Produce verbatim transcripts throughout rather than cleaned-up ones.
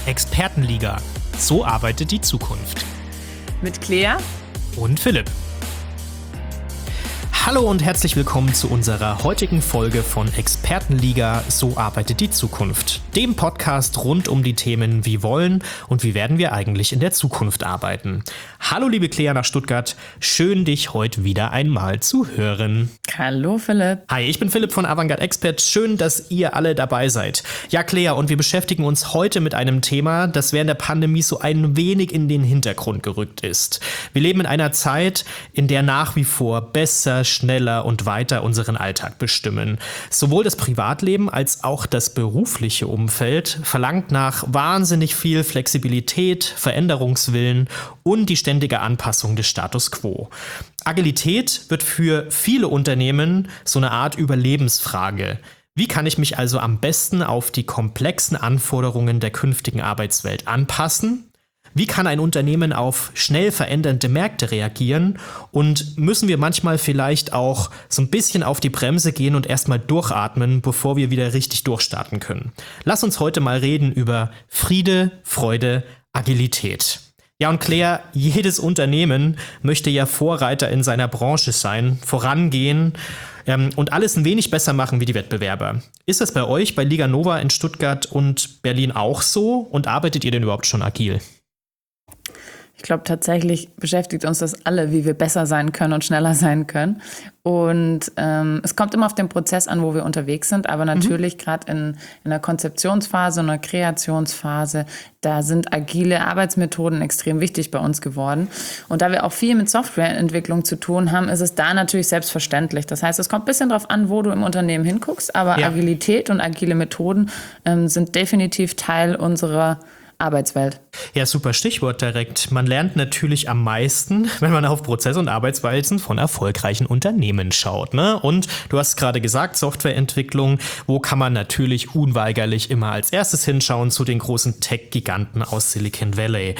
Expertenliga. So arbeitet die Zukunft. Mit Claire und Philipp. Hallo und herzlich willkommen zu unserer heutigen Folge von Expertenliga. So arbeitet die Zukunft. Dem Podcast rund um die Themen Wie wollen und wie werden wir eigentlich in der Zukunft arbeiten. Hallo liebe Claire nach Stuttgart, schön dich heute wieder einmal zu hören. Hallo Philipp. Hi, ich bin Philipp von Avantgarde Expert. Schön, dass ihr alle dabei seid. Ja Claire, und wir beschäftigen uns heute mit einem Thema, das während der Pandemie so ein wenig in den Hintergrund gerückt ist. Wir leben in einer Zeit, in der nach wie vor besser, schneller und weiter unseren Alltag bestimmen. Sowohl das Privatleben als auch das berufliche Umfeld verlangt nach wahnsinnig viel Flexibilität, Veränderungswillen und die ständige Anpassung des Status quo. Agilität wird für viele Unternehmen so eine Art Überlebensfrage. Wie kann ich mich also am besten auf die komplexen Anforderungen der künftigen Arbeitswelt anpassen? Wie kann ein Unternehmen auf schnell verändernde Märkte reagieren? Und müssen wir manchmal vielleicht auch so ein bisschen auf die Bremse gehen und erstmal durchatmen, bevor wir wieder richtig durchstarten können? Lass uns heute mal reden über Friede, Freude, Agilität. Ja, und Claire, jedes Unternehmen möchte ja Vorreiter in seiner Branche sein, vorangehen ähm, und alles ein wenig besser machen wie die Wettbewerber. Ist das bei euch, bei Liga Nova in Stuttgart und Berlin auch so? Und arbeitet ihr denn überhaupt schon agil? Ich glaube, tatsächlich beschäftigt uns das alle, wie wir besser sein können und schneller sein können. Und ähm, es kommt immer auf den Prozess an, wo wir unterwegs sind. Aber natürlich mhm. gerade in, in der Konzeptionsphase und der Kreationsphase, da sind agile Arbeitsmethoden extrem wichtig bei uns geworden. Und da wir auch viel mit Softwareentwicklung zu tun haben, ist es da natürlich selbstverständlich. Das heißt, es kommt ein bisschen darauf an, wo du im Unternehmen hinguckst. Aber ja. Agilität und agile Methoden ähm, sind definitiv Teil unserer Arbeitswelt. Ja, super Stichwort direkt. Man lernt natürlich am meisten, wenn man auf Prozesse und Arbeitsweisen von erfolgreichen Unternehmen schaut, ne? Und du hast gerade gesagt, Softwareentwicklung, wo kann man natürlich unweigerlich immer als erstes hinschauen zu den großen Tech-Giganten aus Silicon Valley.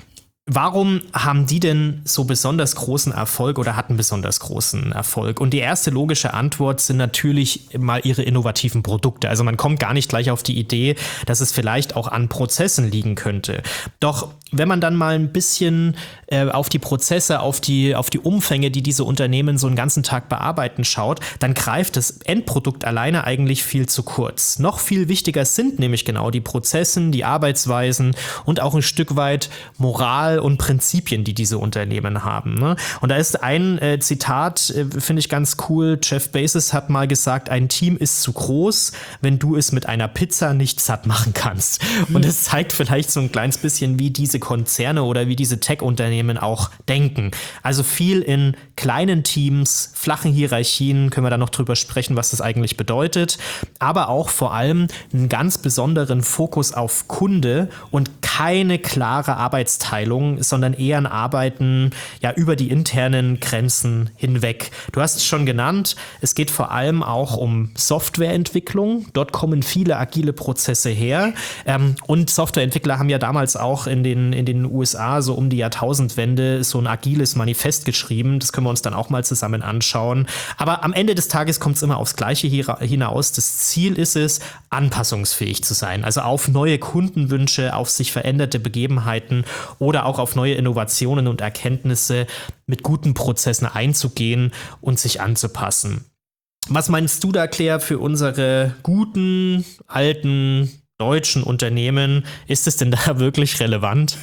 Warum haben die denn so besonders großen Erfolg oder hatten besonders großen Erfolg? Und die erste logische Antwort sind natürlich mal ihre innovativen Produkte. Also man kommt gar nicht gleich auf die Idee, dass es vielleicht auch an Prozessen liegen könnte. Doch wenn man dann mal ein bisschen äh, auf die Prozesse, auf die, auf die Umfänge, die diese Unternehmen so einen ganzen Tag bearbeiten, schaut, dann greift das Endprodukt alleine eigentlich viel zu kurz. Noch viel wichtiger sind nämlich genau die Prozessen, die Arbeitsweisen und auch ein Stück weit Moral und Prinzipien, die diese Unternehmen haben. Ne? Und da ist ein äh, Zitat, äh, finde ich ganz cool. Jeff Bezos hat mal gesagt, ein Team ist zu groß, wenn du es mit einer Pizza nicht satt machen kannst. Mhm. Und es zeigt vielleicht so ein kleines bisschen, wie diese Konzerne oder wie diese Tech-Unternehmen auch denken. Also viel in kleinen Teams, flachen Hierarchien, können wir da noch drüber sprechen, was das eigentlich bedeutet. Aber auch vor allem einen ganz besonderen Fokus auf Kunde und keine klare Arbeitsteilung, sondern eher ein Arbeiten ja über die internen Grenzen hinweg. Du hast es schon genannt, es geht vor allem auch um Softwareentwicklung. Dort kommen viele agile Prozesse her. Ähm, und Softwareentwickler haben ja damals auch in den, in den U S A so um die Jahrtausendwende so ein agiles Manifest geschrieben. Das können wir uns dann auch mal zusammen anschauen. Aber am Ende des Tages kommt es immer aufs Gleiche hinaus. Das Ziel ist es, anpassungsfähig zu sein. Also auf neue Kundenwünsche, auf sich veränderte Begebenheiten oder auch auf neue Innovationen und Erkenntnisse mit guten Prozessen einzugehen und sich anzupassen. Was meinst du da, Claire, für unsere guten, alten, deutschen Unternehmen? Ist es denn da wirklich relevant?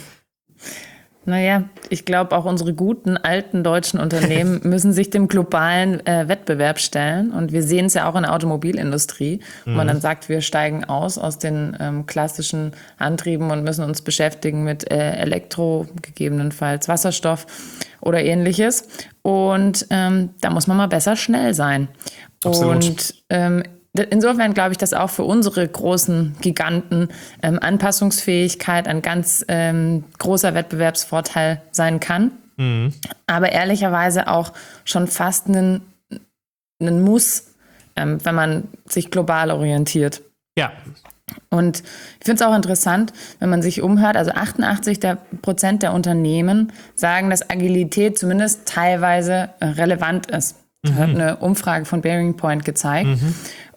Naja, ich glaube, auch unsere guten, alten deutschen Unternehmen müssen sich dem globalen äh, Wettbewerb stellen. Und wir sehen es ja auch in der Automobilindustrie, wo mhm. man dann sagt, wir steigen aus aus den ähm, klassischen Antrieben und müssen uns beschäftigen mit äh, Elektro, gegebenenfalls Wasserstoff oder ähnliches. Und ähm, da muss man mal besser schnell sein. Absolut. Und ähm, insofern glaube ich, dass auch für unsere großen Giganten ähm, Anpassungsfähigkeit ein ganz ähm, großer Wettbewerbsvorteil sein kann. Mhm. Aber ehrlicherweise auch schon fast ein, ein Muss, ähm, wenn man sich global orientiert. Ja. Und ich finde es auch interessant, wenn man sich umhört, also achtundachtzig Prozent der Unternehmen sagen, dass Agilität zumindest teilweise relevant ist. Das mhm. hat eine Umfrage von Bearing Point gezeigt. Mhm.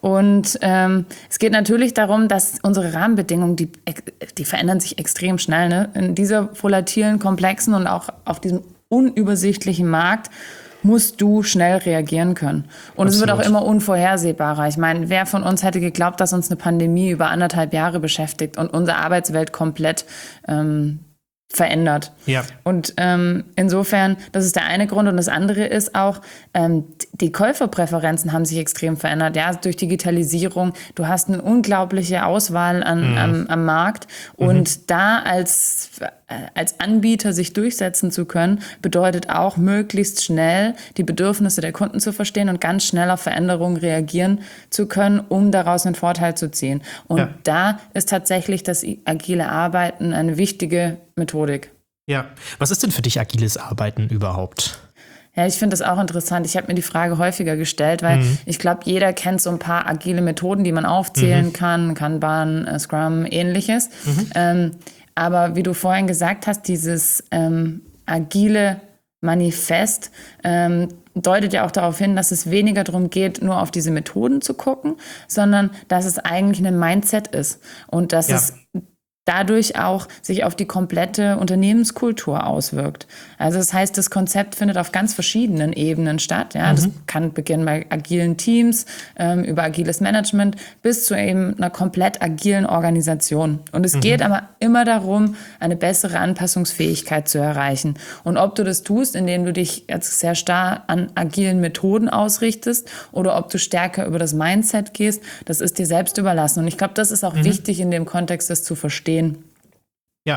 Und ähm, es geht natürlich darum, dass unsere Rahmenbedingungen, die, die verändern sich extrem schnell. Ne? In dieser volatilen, komplexen und auch auf diesem unübersichtlichen Markt musst du schnell reagieren können. Und Absolut. Es wird auch immer unvorhersehbarer. Ich meine, wer von uns hätte geglaubt, dass uns eine Pandemie über anderthalb Jahre beschäftigt und unsere Arbeitswelt komplett ähm, verändert. Ja. Und ähm, insofern, das ist der eine Grund. Und das andere ist auch, ähm, die Käuferpräferenzen haben sich extrem verändert. Ja, durch Digitalisierung. Du hast eine unglaubliche Auswahl an, mhm. am, am Markt. Und mhm. da als, äh, als Anbieter sich durchsetzen zu können, bedeutet auch, möglichst schnell die Bedürfnisse der Kunden zu verstehen und ganz schnell auf Veränderungen reagieren zu können, um daraus einen Vorteil zu ziehen. Und ja. da ist tatsächlich das agile Arbeiten eine wichtige Methodik. Ja. Was ist denn für dich agiles Arbeiten überhaupt? Ja, ich finde das auch interessant. Ich habe mir die Frage häufiger gestellt, weil mhm. ich glaube, jeder kennt so ein paar agile Methoden, die man aufzählen mhm. kann, Kanban, äh, Scrum, ähnliches. Mhm. Ähm, aber wie du vorhin gesagt hast, dieses ähm, agile Manifest ähm, deutet ja auch darauf hin, dass es weniger darum geht, nur auf diese Methoden zu gucken, sondern dass es eigentlich ein Mindset ist und dass ja. es dadurch auch sich auf die komplette Unternehmenskultur auswirkt. Also das heißt, das Konzept findet auf ganz verschiedenen Ebenen statt. Ja, mhm. Das kann beginnen bei agilen Teams, ähm, über agiles Management bis zu eben einer komplett agilen Organisation. Und es mhm. geht aber immer darum, eine bessere Anpassungsfähigkeit zu erreichen. Und ob du das tust, indem du dich jetzt sehr stark an agilen Methoden ausrichtest oder ob du stärker über das Mindset gehst, das ist dir selbst überlassen. Und ich glaube, das ist auch mhm. wichtig in dem Kontext, das zu verstehen. Ja,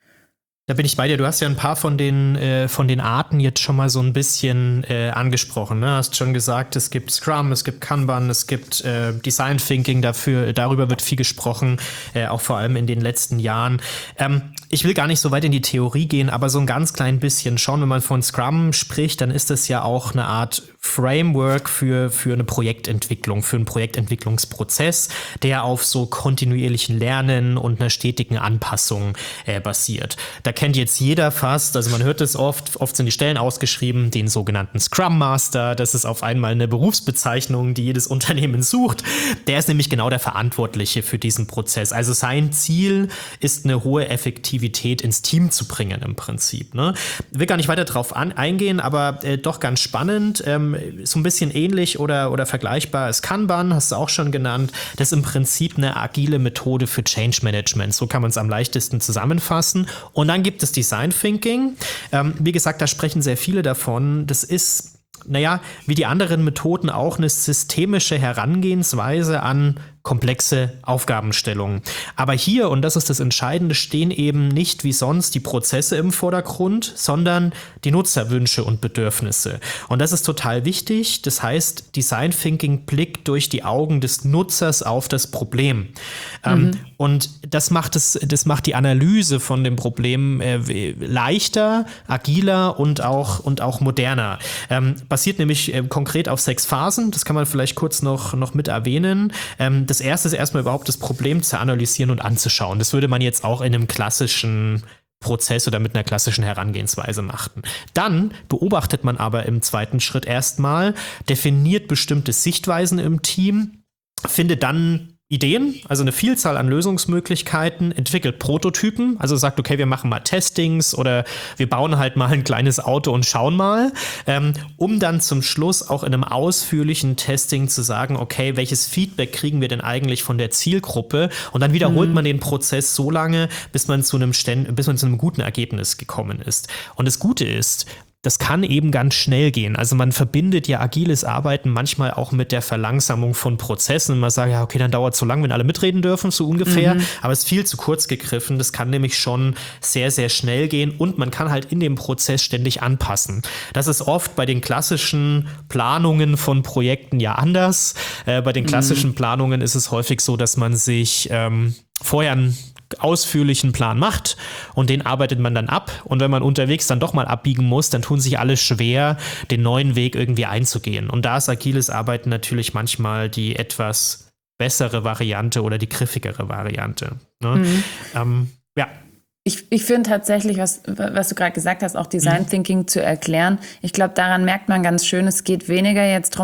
da bin ich bei dir. Du hast ja ein paar von den, äh, von den Arten jetzt schon mal so ein bisschen äh, angesprochen. Ne? Hast schon gesagt, es gibt Scrum, es gibt Kanban, es gibt äh, Design Thinking, dafür, darüber wird viel gesprochen, äh, auch vor allem in den letzten Jahren. Ähm, ich will gar nicht so weit in die Theorie gehen, aber so ein ganz klein bisschen schon. Wenn man von Scrum spricht, dann ist das ja auch eine Art Framework für, für eine Projektentwicklung, für einen Projektentwicklungsprozess, der auf so kontinuierlichen Lernen und einer stetigen Anpassung äh, basiert. Da kennt jetzt jeder fast, also man hört es oft, oft sind die Stellen ausgeschrieben, den sogenannten Scrum Master. Das ist auf einmal eine Berufsbezeichnung, die jedes Unternehmen sucht. Der ist nämlich genau der Verantwortliche für diesen Prozess. Also sein Ziel ist, eine hohe Effektivität ins Team zu bringen im Prinzip. Ne? Ich will gar nicht weiter drauf an, eingehen, aber äh, doch ganz spannend. Ähm, so ein bisschen ähnlich oder, oder vergleichbar ist Kanban, hast du auch schon genannt. Das ist im Prinzip eine agile Methode für Change Management. So kann man es am leichtesten zusammenfassen. Und dann gibt es Design Thinking. Ähm, wie gesagt, da sprechen sehr viele davon. Das ist, naja, wie die anderen Methoden auch eine systemische Herangehensweise an komplexe Aufgabenstellungen. Aber hier, und das ist das Entscheidende, stehen eben nicht wie sonst die Prozesse im Vordergrund, sondern die Nutzerwünsche und Bedürfnisse. Und das ist total wichtig. Das heißt, Design Thinking blickt durch die Augen des Nutzers auf das Problem. Mhm. Ähm, und das macht es, das macht die Analyse von dem Problem äh, leichter, agiler und auch, und auch moderner. Ähm, basiert nämlich äh, konkret auf sechs Phasen. Das kann man vielleicht kurz noch, noch mit erwähnen. Ähm, Das erste ist erstmal überhaupt das Problem zu analysieren und anzuschauen. Das würde man jetzt auch in einem klassischen Prozess oder mit einer klassischen Herangehensweise machen. Dann beobachtet man aber im zweiten Schritt erstmal, definiert bestimmte Sichtweisen im Team, findet dann Ideen, also eine Vielzahl an Lösungsmöglichkeiten, entwickelt Prototypen, also sagt, okay, wir machen mal Testings oder wir bauen halt mal ein kleines Auto und schauen mal, ähm, um dann zum Schluss auch in einem ausführlichen Testing zu sagen, okay, welches Feedback kriegen wir denn eigentlich von der Zielgruppe? Und dann wiederholt mhm. man den Prozess so lange, bis man zu einem Ständ- bis man zu einem guten Ergebnis gekommen ist. Und das Gute ist, das kann eben ganz schnell gehen. Also man verbindet ja agiles Arbeiten manchmal auch mit der Verlangsamung von Prozessen. Und man sagt, ja, okay, dann dauert es so lang, wenn alle mitreden dürfen, so ungefähr. Mhm. Aber es ist viel zu kurz gegriffen. Das kann nämlich schon sehr, sehr schnell gehen. Und man kann halt in dem Prozess ständig anpassen. Das ist oft bei den klassischen Planungen von Projekten ja anders. Äh, bei den klassischen mhm. Planungen ist es häufig so, dass man sich ähm, vorher ein ausführlichen Plan macht und den arbeitet man dann ab. Und wenn man unterwegs dann doch mal abbiegen muss, dann tun sich alle schwer, den neuen Weg irgendwie einzugehen. Und da ist agiles Arbeiten natürlich manchmal die etwas bessere Variante oder die griffigere Variante. Ne? Mhm. Ähm, ja. Ich, ich finde tatsächlich, was, was du gerade gesagt hast, auch Design Thinking mhm. zu erklären. Ich glaube, daran merkt man ganz schön, es geht weniger jetzt darum, auch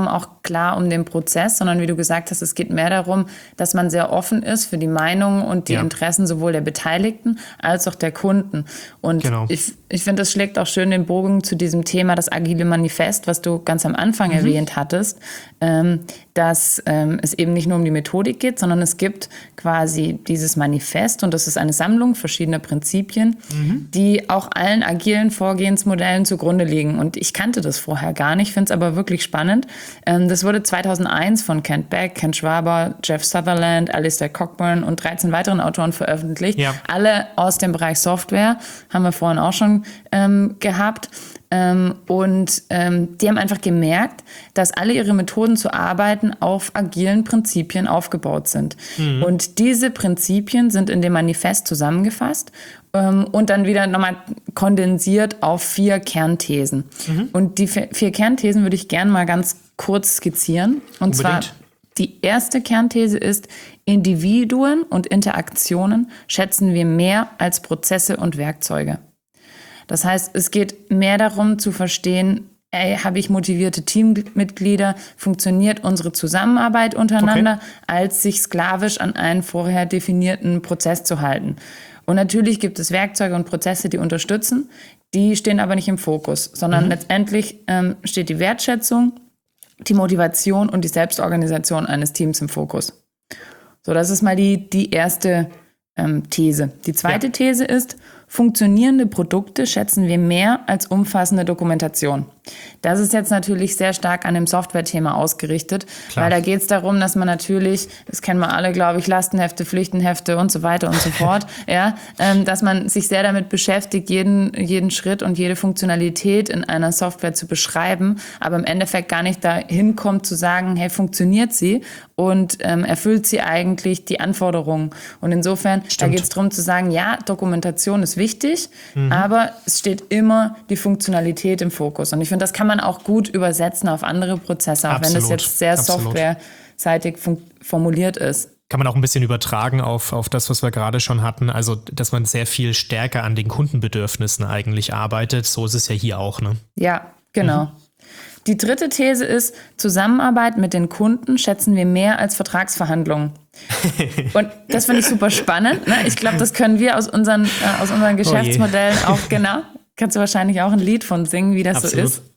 klar um den Prozess, sondern wie du gesagt hast, es geht mehr darum, dass man sehr offen ist für die Meinungen und die ja. Interessen sowohl der Beteiligten als auch der Kunden. Und genau. ich, ich finde, das schlägt auch schön den Bogen zu diesem Thema, das Agile Manifest, was du ganz am Anfang mhm. erwähnt hattest, ähm, dass ähm, es eben nicht nur um die Methodik geht, sondern es gibt quasi dieses Manifest und das ist eine Sammlung verschiedener Prinzipien, mhm. die auch allen agilen Vorgehensmodellen zugrunde liegen. Und ich kannte das vorher gar nicht, finde es aber wirklich spannend. Ähm, das wurde zweitausendeins von Kent Beck, Ken Schwaber, Jeff Sutherland, Alistair Cockburn und dreizehn weiteren Autoren veröffentlicht. Ja. Alle aus dem Bereich Software, haben wir vorhin auch schon ähm, gehabt. Ähm, und ähm, die haben einfach gemerkt, dass alle ihre Methoden zu arbeiten auf agilen Prinzipien aufgebaut sind. Mhm. Und diese Prinzipien sind in dem Manifest zusammengefasst ähm, und dann wieder nochmal kondensiert auf vier Kernthesen. Mhm. Und die vier Kernthesen würde ich gerne mal ganz kurz skizzieren. Und Unbedingt. zwar die erste Kernthese ist, Individuen und Interaktionen schätzen wir mehr als Prozesse und Werkzeuge. Das heißt, es geht mehr darum zu verstehen, ey, habe ich motivierte Teammitglieder, funktioniert unsere Zusammenarbeit untereinander, okay. als sich sklavisch an einen vorher definierten Prozess zu halten. Und natürlich gibt es Werkzeuge und Prozesse, die unterstützen, die stehen aber nicht im Fokus, sondern mhm. letztendlich ähm, steht die Wertschätzung, die Motivation und die Selbstorganisation eines Teams im Fokus. So, das ist mal die, die erste ähm, These. Die zweite ja. These ist, funktionierende Produkte schätzen wir mehr als umfassende Dokumentation. Das ist jetzt natürlich sehr stark an dem Software-Thema ausgerichtet, Klar. weil da geht es darum, dass man natürlich, das kennen wir alle, glaube ich, Lastenhefte, Pflichtenhefte und so weiter und so fort, ja, ähm, dass man sich sehr damit beschäftigt, jeden, jeden Schritt und jede Funktionalität in einer Software zu beschreiben, aber im Endeffekt gar nicht dahin kommt zu sagen, hey, funktioniert sie und ähm, erfüllt sie eigentlich die Anforderungen. Und insofern, Stimmt. da geht es darum zu sagen, ja, Dokumentation ist wichtig, mhm. aber es steht immer die Funktionalität im Fokus. Und ich finde, das kann man auch gut übersetzen auf andere Prozesse, auch Absolut. wenn das jetzt sehr Absolut. softwareseitig fun- formuliert ist. Kann man auch ein bisschen übertragen auf, auf das, was wir gerade schon hatten, also dass man sehr viel stärker an den Kundenbedürfnissen eigentlich arbeitet. So ist es ja hier auch, ne? Ja, genau. Mhm. Die dritte These ist, Zusammenarbeit mit den Kunden schätzen wir mehr als Vertragsverhandlungen. Und das finde ich super spannend. Ne? Ich glaube, das können wir aus unseren, äh, aus unseren Geschäftsmodellen oh auch, genau, kannst du wahrscheinlich auch ein Lied von singen, wie das Absolut. so ist.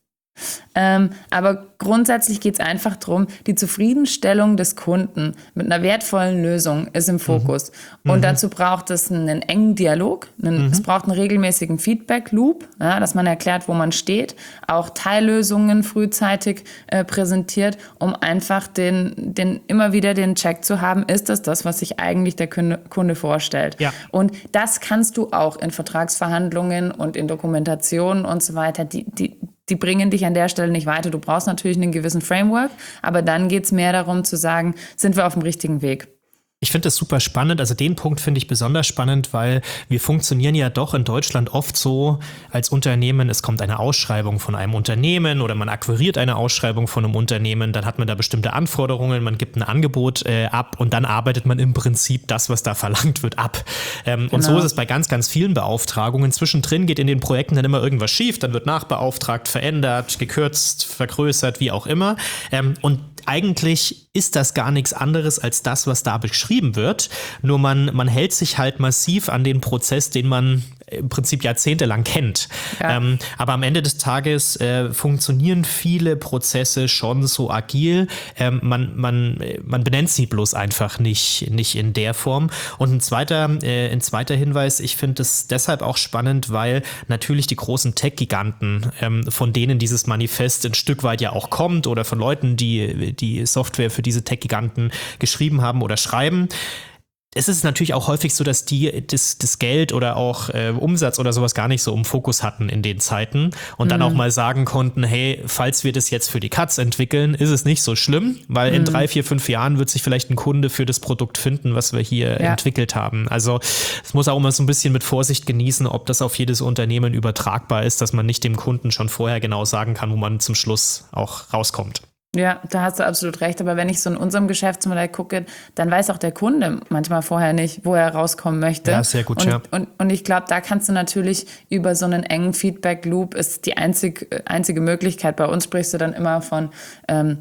Ähm, aber grundsätzlich geht es einfach darum, die Zufriedenstellung des Kunden mit einer wertvollen Lösung ist im Fokus. Mhm. Und mhm. dazu braucht es einen engen Dialog, einen, mhm. es braucht einen regelmäßigen Feedback-Loop, ja, dass man erklärt, wo man steht, auch Teillösungen frühzeitig äh, präsentiert, um einfach den, den, immer wieder den Check zu haben, ist das das, was sich eigentlich der Kunde, Kunde vorstellt. Ja. Und das kannst du auch in Vertragsverhandlungen und in Dokumentationen und so weiter, die, die Die bringen dich an der Stelle nicht weiter. Du brauchst natürlich einen gewissen Framework, aber dann geht es mehr darum zu sagen, sind wir auf dem richtigen Weg? Ich finde das super spannend. Also den Punkt finde ich besonders spannend, weil wir funktionieren ja doch in Deutschland oft so als Unternehmen. Es kommt eine Ausschreibung von einem Unternehmen oder man akquiriert eine Ausschreibung von einem Unternehmen. Dann hat man da bestimmte Anforderungen, man gibt ein Angebot äh, ab und dann arbeitet man im Prinzip das, was da verlangt wird, ab. Ähm, genau. Und so ist es bei ganz, ganz vielen Beauftragungen. Zwischendrin geht in den Projekten dann immer irgendwas schief. Dann wird nachbeauftragt, verändert, gekürzt, vergrößert, wie auch immer. Ähm, und eigentlich ist das gar nichts anderes als das, was da beschrieben wird. Nur man, man hält sich halt massiv an den Prozess, den man im Prinzip jahrzehntelang kennt. Ja. Ähm, aber am Ende des Tages äh, funktionieren viele Prozesse schon so agil. Ähm, man, man, man benennt sie bloß einfach nicht, nicht in der Form. Und ein zweiter, äh, ein zweiter Hinweis, ich finde es deshalb auch spannend, weil natürlich die großen Tech-Giganten, ähm, von denen dieses Manifest ein Stück weit ja auch kommt oder von Leuten, die die Software für diese Tech-Giganten geschrieben haben oder schreiben, es ist natürlich auch häufig so, dass die das, das Geld oder auch äh, Umsatz oder sowas gar nicht so im Fokus hatten in den Zeiten und mhm. dann auch mal sagen konnten, hey, falls wir das jetzt für die Katz entwickeln, ist es nicht so schlimm, weil mhm. in drei, vier, fünf Jahren wird sich vielleicht ein Kunde für das Produkt finden, was wir hier ja. entwickelt haben. Also es muss auch immer so ein bisschen mit Vorsicht genießen, ob das auf jedes Unternehmen übertragbar ist, dass man nicht dem Kunden schon vorher genau sagen kann, wo man zum Schluss auch rauskommt. Ja, da hast du absolut recht. Aber wenn ich so in unserem Geschäftsmodell gucke, dann weiß auch der Kunde manchmal vorher nicht, wo er rauskommen möchte. Ja, sehr gut, und, ja. Und, und ich glaube, da kannst du natürlich über so einen engen Feedback-Loop, ist die einzig, einzige Möglichkeit. Bei uns sprichst du dann immer von, ähm,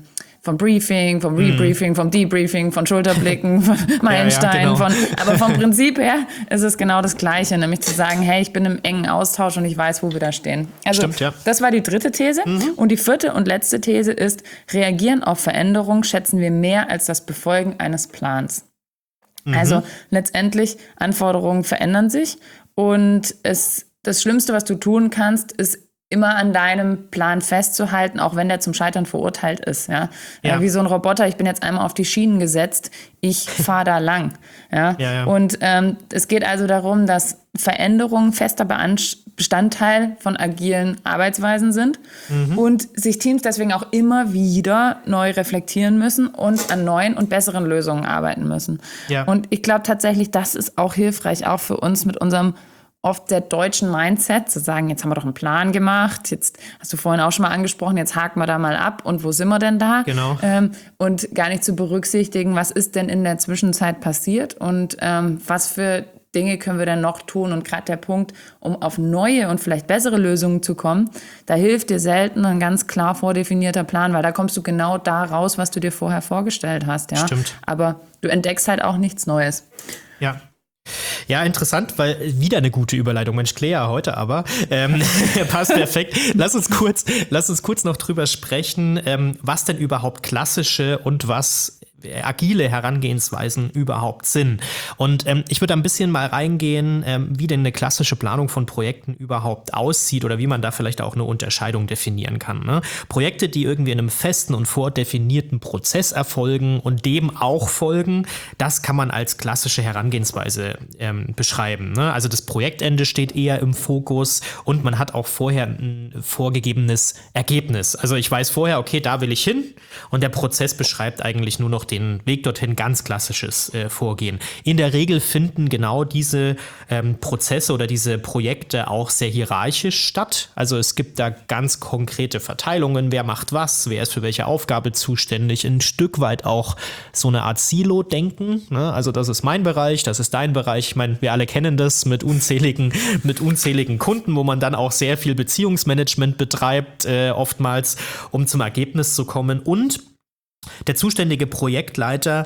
vom Briefing, vom Rebriefing, vom Debriefing, von Schulterblicken, von Meilensteinen, ja, genau. von, aber vom Prinzip her ist es genau das Gleiche, nämlich zu sagen, hey, ich bin im engen Austausch und ich weiß, wo wir da stehen. Also Stimmt, ja. das war die dritte These. Mhm. Und die vierte und letzte These ist, reagieren auf Veränderungen schätzen wir mehr als das Befolgen eines Plans. Mhm. Also letztendlich, Anforderungen verändern sich und es, das Schlimmste, was du tun kannst, ist immer an deinem Plan festzuhalten, auch wenn der zum Scheitern verurteilt ist. Ja? Ja. Wie so ein Roboter, ich bin jetzt einmal auf die Schienen gesetzt, ich fahre da lang. Ja? Ja, ja. Und ähm, es geht also darum, dass Veränderungen fester Bestandteil von agilen Arbeitsweisen sind mhm. und sich Teams deswegen auch immer wieder neu reflektieren müssen und an neuen und besseren Lösungen arbeiten müssen. Ja. Und ich glaube tatsächlich, das ist auch hilfreich, auch für uns mit unserem oft der deutschen Mindset, zu sagen, jetzt haben wir doch einen Plan gemacht, jetzt hast du vorhin auch schon mal angesprochen, jetzt haken wir da mal ab und wo sind wir denn da? Genau. Ähm, und gar nicht zu berücksichtigen, was ist denn in der Zwischenzeit passiert und ähm, was für Dinge können wir denn noch tun? Und gerade der Punkt, um auf neue und vielleicht bessere Lösungen zu kommen, da hilft dir selten ein ganz klar vordefinierter Plan, weil da kommst du genau da raus, was du dir vorher vorgestellt hast. Ja? Stimmt. Aber du entdeckst halt auch nichts Neues. Ja. Ja, interessant, weil wieder eine gute Überleitung. Mensch, Claire heute aber. Ähm, passt perfekt. Lass uns kurz, lass uns kurz noch drüber sprechen, ähm, was denn überhaupt klassische und was agile Herangehensweisen überhaupt sind. Und ähm, ich würde ein bisschen mal reingehen, ähm, wie denn eine klassische Planung von Projekten überhaupt aussieht oder wie man da vielleicht auch eine Unterscheidung definieren kann. Ne? Projekte, die irgendwie in einem festen und vordefinierten Prozess erfolgen und dem auch folgen, das kann man als klassische Herangehensweise ähm, beschreiben. Ne? Also das Projektende steht eher im Fokus und man hat auch vorher ein vorgegebenes Ergebnis. Also ich weiß vorher, okay, da will ich hin und der Prozess beschreibt eigentlich nur noch den Weg dorthin, ganz klassisches äh, Vorgehen. In der Regel finden genau diese ähm, Prozesse oder diese Projekte auch sehr hierarchisch statt. Also es gibt da ganz konkrete Verteilungen, wer macht was, wer ist für welche Aufgabe zuständig, ein Stück weit auch so eine Art Silo-Denken. Ne? Also das ist mein Bereich, das ist dein Bereich. Ich meine, wir alle kennen das mit unzähligen, mit unzähligen Kunden, wo man dann auch sehr viel Beziehungsmanagement betreibt, äh, oftmals, um zum Ergebnis zu kommen. Und der zuständige Projektleiter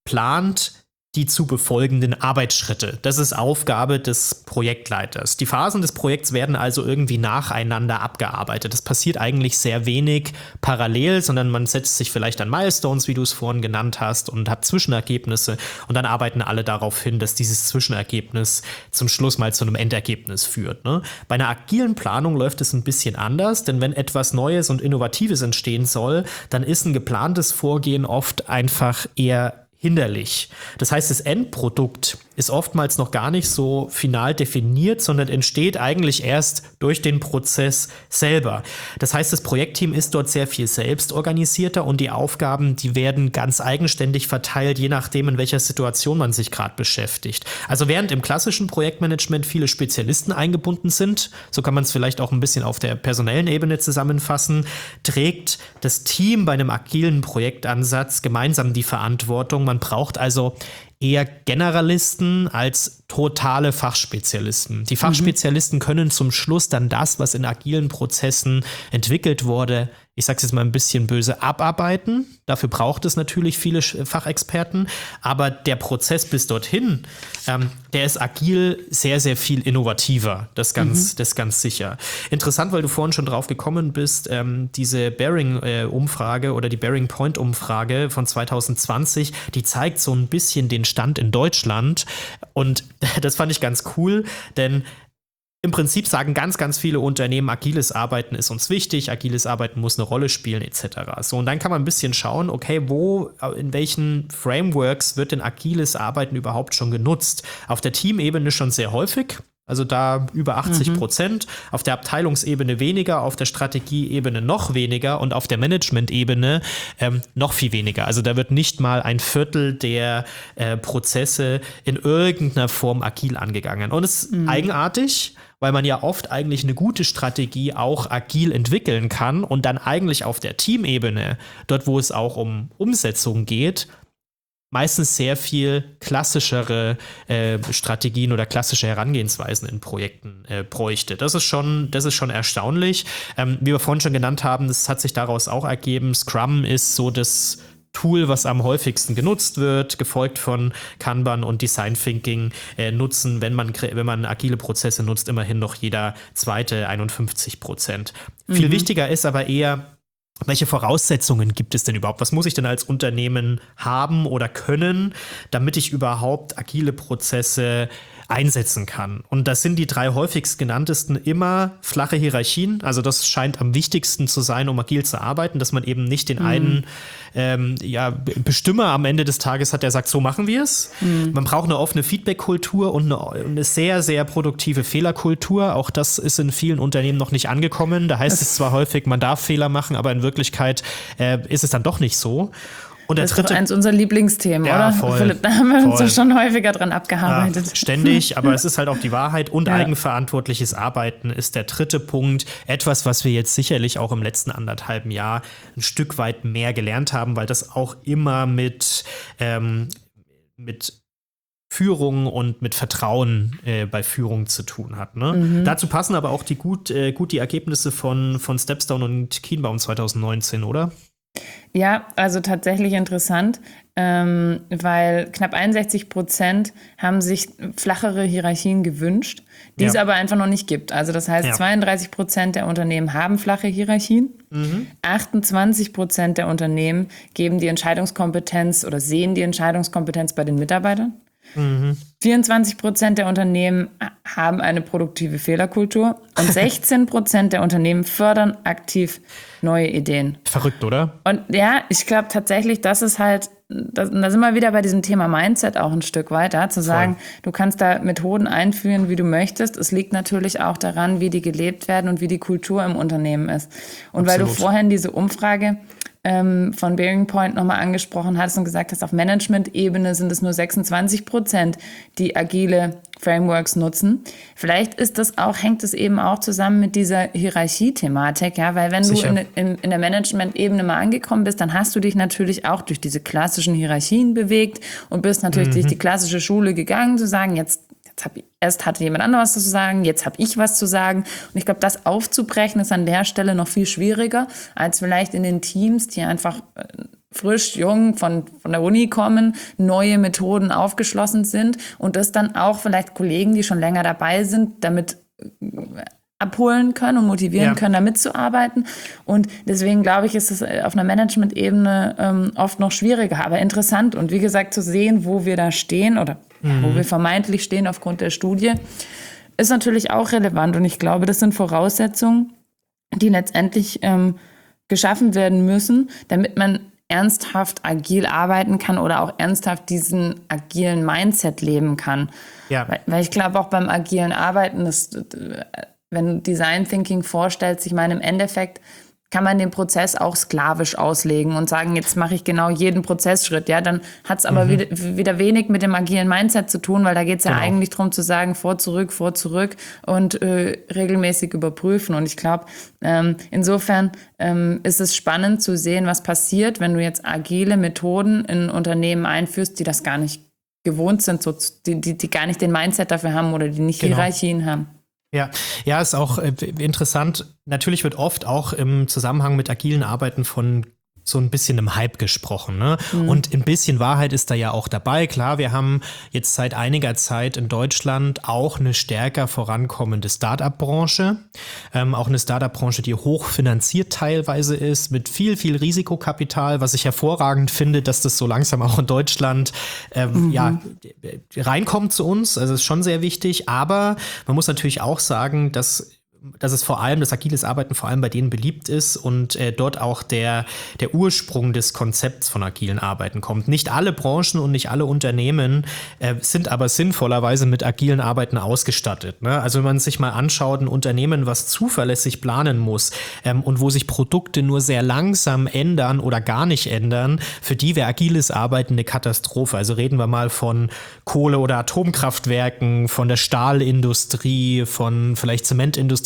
plant die zu befolgenden Arbeitsschritte. Das ist Aufgabe des Projektleiters. Die Phasen des Projekts werden also irgendwie nacheinander abgearbeitet. Das passiert eigentlich sehr wenig parallel, sondern man setzt sich vielleicht an Milestones, wie du es vorhin genannt hast, und hat Zwischenergebnisse und dann arbeiten alle darauf hin, dass dieses Zwischenergebnis zum Schluss mal zu einem Endergebnis führt. Ne? Bei einer agilen Planung läuft es ein bisschen anders, denn wenn etwas Neues und Innovatives entstehen soll, dann ist ein geplantes Vorgehen oft einfach eher hinderlich. Das heißt, das Endprodukt ist oftmals noch gar nicht so final definiert, sondern entsteht eigentlich erst durch den Prozess selber. Das heißt, das Projektteam ist dort sehr viel selbst organisierter und die Aufgaben, die werden ganz eigenständig verteilt, je nachdem, in welcher Situation man sich gerade beschäftigt. Also während im klassischen Projektmanagement viele Spezialisten eingebunden sind, so kann man es vielleicht auch ein bisschen auf der personellen Ebene zusammenfassen, trägt das Team bei einem agilen Projektansatz gemeinsam die Verantwortung. Man braucht also eher Generalisten als totale Fachspezialisten. Die Fachspezialisten mhm. können zum Schluss dann das, was in agilen Prozessen entwickelt wurde, ich sage es jetzt mal ein bisschen böse, abarbeiten. Dafür braucht es natürlich viele Fachexperten, aber der Prozess bis dorthin, ähm, der ist agil sehr, sehr viel innovativer, das ganz, mhm. das ganz sicher. Interessant, weil du vorhin schon drauf gekommen bist, ähm, diese Bearing-Umfrage äh, oder die Bearing-Point-Umfrage von zwanzig zwanzig, die zeigt so ein bisschen den Stand in Deutschland und das fand ich ganz cool, denn im Prinzip sagen ganz, ganz viele Unternehmen, agiles Arbeiten ist uns wichtig, agiles Arbeiten muss eine Rolle spielen et cetera. So, und dann kann man ein bisschen schauen, okay, wo, in welchen Frameworks wird denn agiles Arbeiten überhaupt schon genutzt? Auf der Teamebene schon sehr häufig, also da über achtzig Prozent, mhm. auf der Abteilungsebene weniger, auf der Strategieebene noch weniger und auf der Management-Ebene ähm, noch viel weniger. Also da wird nicht mal ein Viertel der äh, Prozesse in irgendeiner Form agil angegangen. Und es ist mhm. eigenartig, weil man ja oft eigentlich eine gute Strategie auch agil entwickeln kann und dann eigentlich auf der Teamebene, dort wo es auch um Umsetzung geht, meistens sehr viel klassischere äh, Strategien oder klassische Herangehensweisen in Projekten äh, bräuchte. Das ist schon, das ist schon erstaunlich. Ähm, wie wir vorhin schon genannt haben, das hat sich daraus auch ergeben, Scrum ist so das Tool, was am häufigsten genutzt wird, gefolgt von Kanban und Design Thinking, äh, nutzen, wenn man, wenn man agile Prozesse nutzt, immerhin noch jeder zweite einundfünfzig Prozent. Mhm. Viel wichtiger ist aber eher, welche Voraussetzungen gibt es denn überhaupt? Was muss ich denn als Unternehmen haben oder können, damit ich überhaupt agile Prozesse einsetzen kann? Und das sind die drei häufigst genanntesten immer flache Hierarchien. Also das scheint am wichtigsten zu sein, um agil zu arbeiten, dass man eben nicht den mhm. einen ähm, ja, Bestimmer am Ende des Tages hat, der sagt, so machen wir es. Mhm. Man braucht eine offene Feedback-Kultur und eine, eine sehr, sehr produktive Fehlerkultur. Auch das ist in vielen Unternehmen noch nicht angekommen. Da heißt es zwar häufig, man darf Fehler machen, aber in Wirklichkeit äh, ist es dann doch nicht so. Und der das ist dritte, doch eins unserer Lieblingsthemen, ja, oder? Voll, Philipp, da haben wir uns voll. doch schon häufiger dran abgearbeitet. Ja, ständig, aber es ist halt auch die Wahrheit und ja. eigenverantwortliches Arbeiten ist der dritte Punkt. Etwas, was wir jetzt sicherlich auch im letzten anderthalben Jahr ein Stück weit mehr gelernt haben, weil das auch immer mit, ähm, mit Führung und mit Vertrauen äh, bei Führung zu tun hat. Ne? Mhm. Dazu passen aber auch die gut, äh, gut die Ergebnisse von, von Stepstone und Kienbaum zwanzig neunzehn, oder? Ja, also tatsächlich interessant, ähm, weil knapp einundsechzig Prozent haben sich flachere Hierarchien gewünscht, die ja. es aber einfach noch nicht gibt. Also das heißt, ja. zweiunddreißig Prozent der Unternehmen haben flache Hierarchien, mhm. achtundzwanzig Prozent der Unternehmen geben die Entscheidungskompetenz oder sehen die Entscheidungskompetenz bei den Mitarbeitern. Mhm. vierundzwanzig Prozent der Unternehmen haben eine produktive Fehlerkultur und sechzehn Prozent der Unternehmen fördern aktiv neue Ideen. Verrückt, oder? Und ja, ich glaube tatsächlich, das ist halt, das, da sind wir wieder bei diesem Thema Mindset auch ein Stück weiter, zu sagen, Voll. Du kannst da Methoden einführen, wie du möchtest. Es liegt natürlich auch daran, wie die gelebt werden und wie die Kultur im Unternehmen ist. Und Absolut. Weil du vorhin diese Umfrage ähm, von Bearing Point nochmal angesprochen hattest und gesagt hast, auf Management-Ebene sind es nur sechsundzwanzig Prozent, die agile Frameworks nutzen. Vielleicht ist das auch, hängt es eben auch zusammen mit dieser Hierarchie-Thematik, ja, weil wenn Sicher. du in, in, in der Management-Ebene mal angekommen bist, dann hast du dich natürlich auch durch diese klassischen Hierarchien bewegt und bist natürlich mhm. durch die klassische Schule gegangen, zu sagen, jetzt Jetzt hab ich, erst hatte jemand anderes was zu sagen, jetzt habe ich was zu sagen. Und ich glaube, das aufzubrechen ist an der Stelle noch viel schwieriger, als vielleicht in den Teams, die einfach frisch, jung von, von der Uni kommen, neue Methoden aufgeschlossen sind und das dann auch vielleicht Kollegen, die schon länger dabei sind, damit abholen können und motivieren ja. können, da mitzuarbeiten. Und deswegen glaube ich, ist es auf einer Management-Ebene ähm, oft noch schwieriger, aber interessant. Und wie gesagt, zu sehen, wo wir da stehen oder mhm. wo wir vermeintlich stehen aufgrund der Studie, ist natürlich auch relevant. Und ich glaube, das sind Voraussetzungen, die letztendlich ähm, geschaffen werden müssen, damit man ernsthaft agil arbeiten kann oder auch ernsthaft diesen agilen Mindset leben kann. Ja. Weil, weil ich glaube, auch beim agilen Arbeiten, das, wenn du Design Thinking vorstellst, ich meine, im Endeffekt kann man den Prozess auch sklavisch auslegen und sagen, jetzt mache ich genau jeden Prozessschritt. Ja, dann hat es aber mhm. wieder, wieder wenig mit dem agilen Mindset zu tun, weil da geht es ja genau. eigentlich darum zu sagen, vor, zurück, vor, zurück und äh, regelmäßig überprüfen. Und ich glaube, ähm, insofern ähm, ist es spannend zu sehen, was passiert, wenn du jetzt agile Methoden in Unternehmen einführst, die das gar nicht gewohnt sind, so, die, die, die gar nicht den Mindset dafür haben oder die nicht genau. Hierarchien haben. Ja, ja, ist auch äh, interessant. Natürlich wird oft auch im Zusammenhang mit agilen Arbeiten von so ein bisschen im Hype gesprochen, ne? Mhm. Und ein bisschen Wahrheit ist da ja auch dabei. Klar, wir haben jetzt seit einiger Zeit in Deutschland auch eine stärker vorankommende Start-up-Branche. Ähm, auch eine Start-up-Branche, die hochfinanziert teilweise ist, mit viel, viel Risikokapital, was ich hervorragend finde, dass das so langsam auch in Deutschland ähm, mhm. ja, reinkommt zu uns. Also ist schon sehr wichtig. Aber man muss natürlich auch sagen, dass dass es vor allem, das agiles Arbeiten vor allem bei denen beliebt ist und äh, dort auch der, der Ursprung des Konzepts von agilen Arbeiten kommt. Nicht alle Branchen und nicht alle Unternehmen äh, sind aber sinnvollerweise mit agilen Arbeiten ausgestattet. Ne? Also wenn man sich mal anschaut, ein Unternehmen, was zuverlässig planen muss ähm, und wo sich Produkte nur sehr langsam ändern oder gar nicht ändern, für die wäre agiles Arbeiten eine Katastrophe. Also reden wir mal von Kohle- oder Atomkraftwerken, von der Stahlindustrie, von vielleicht Zementindustrie,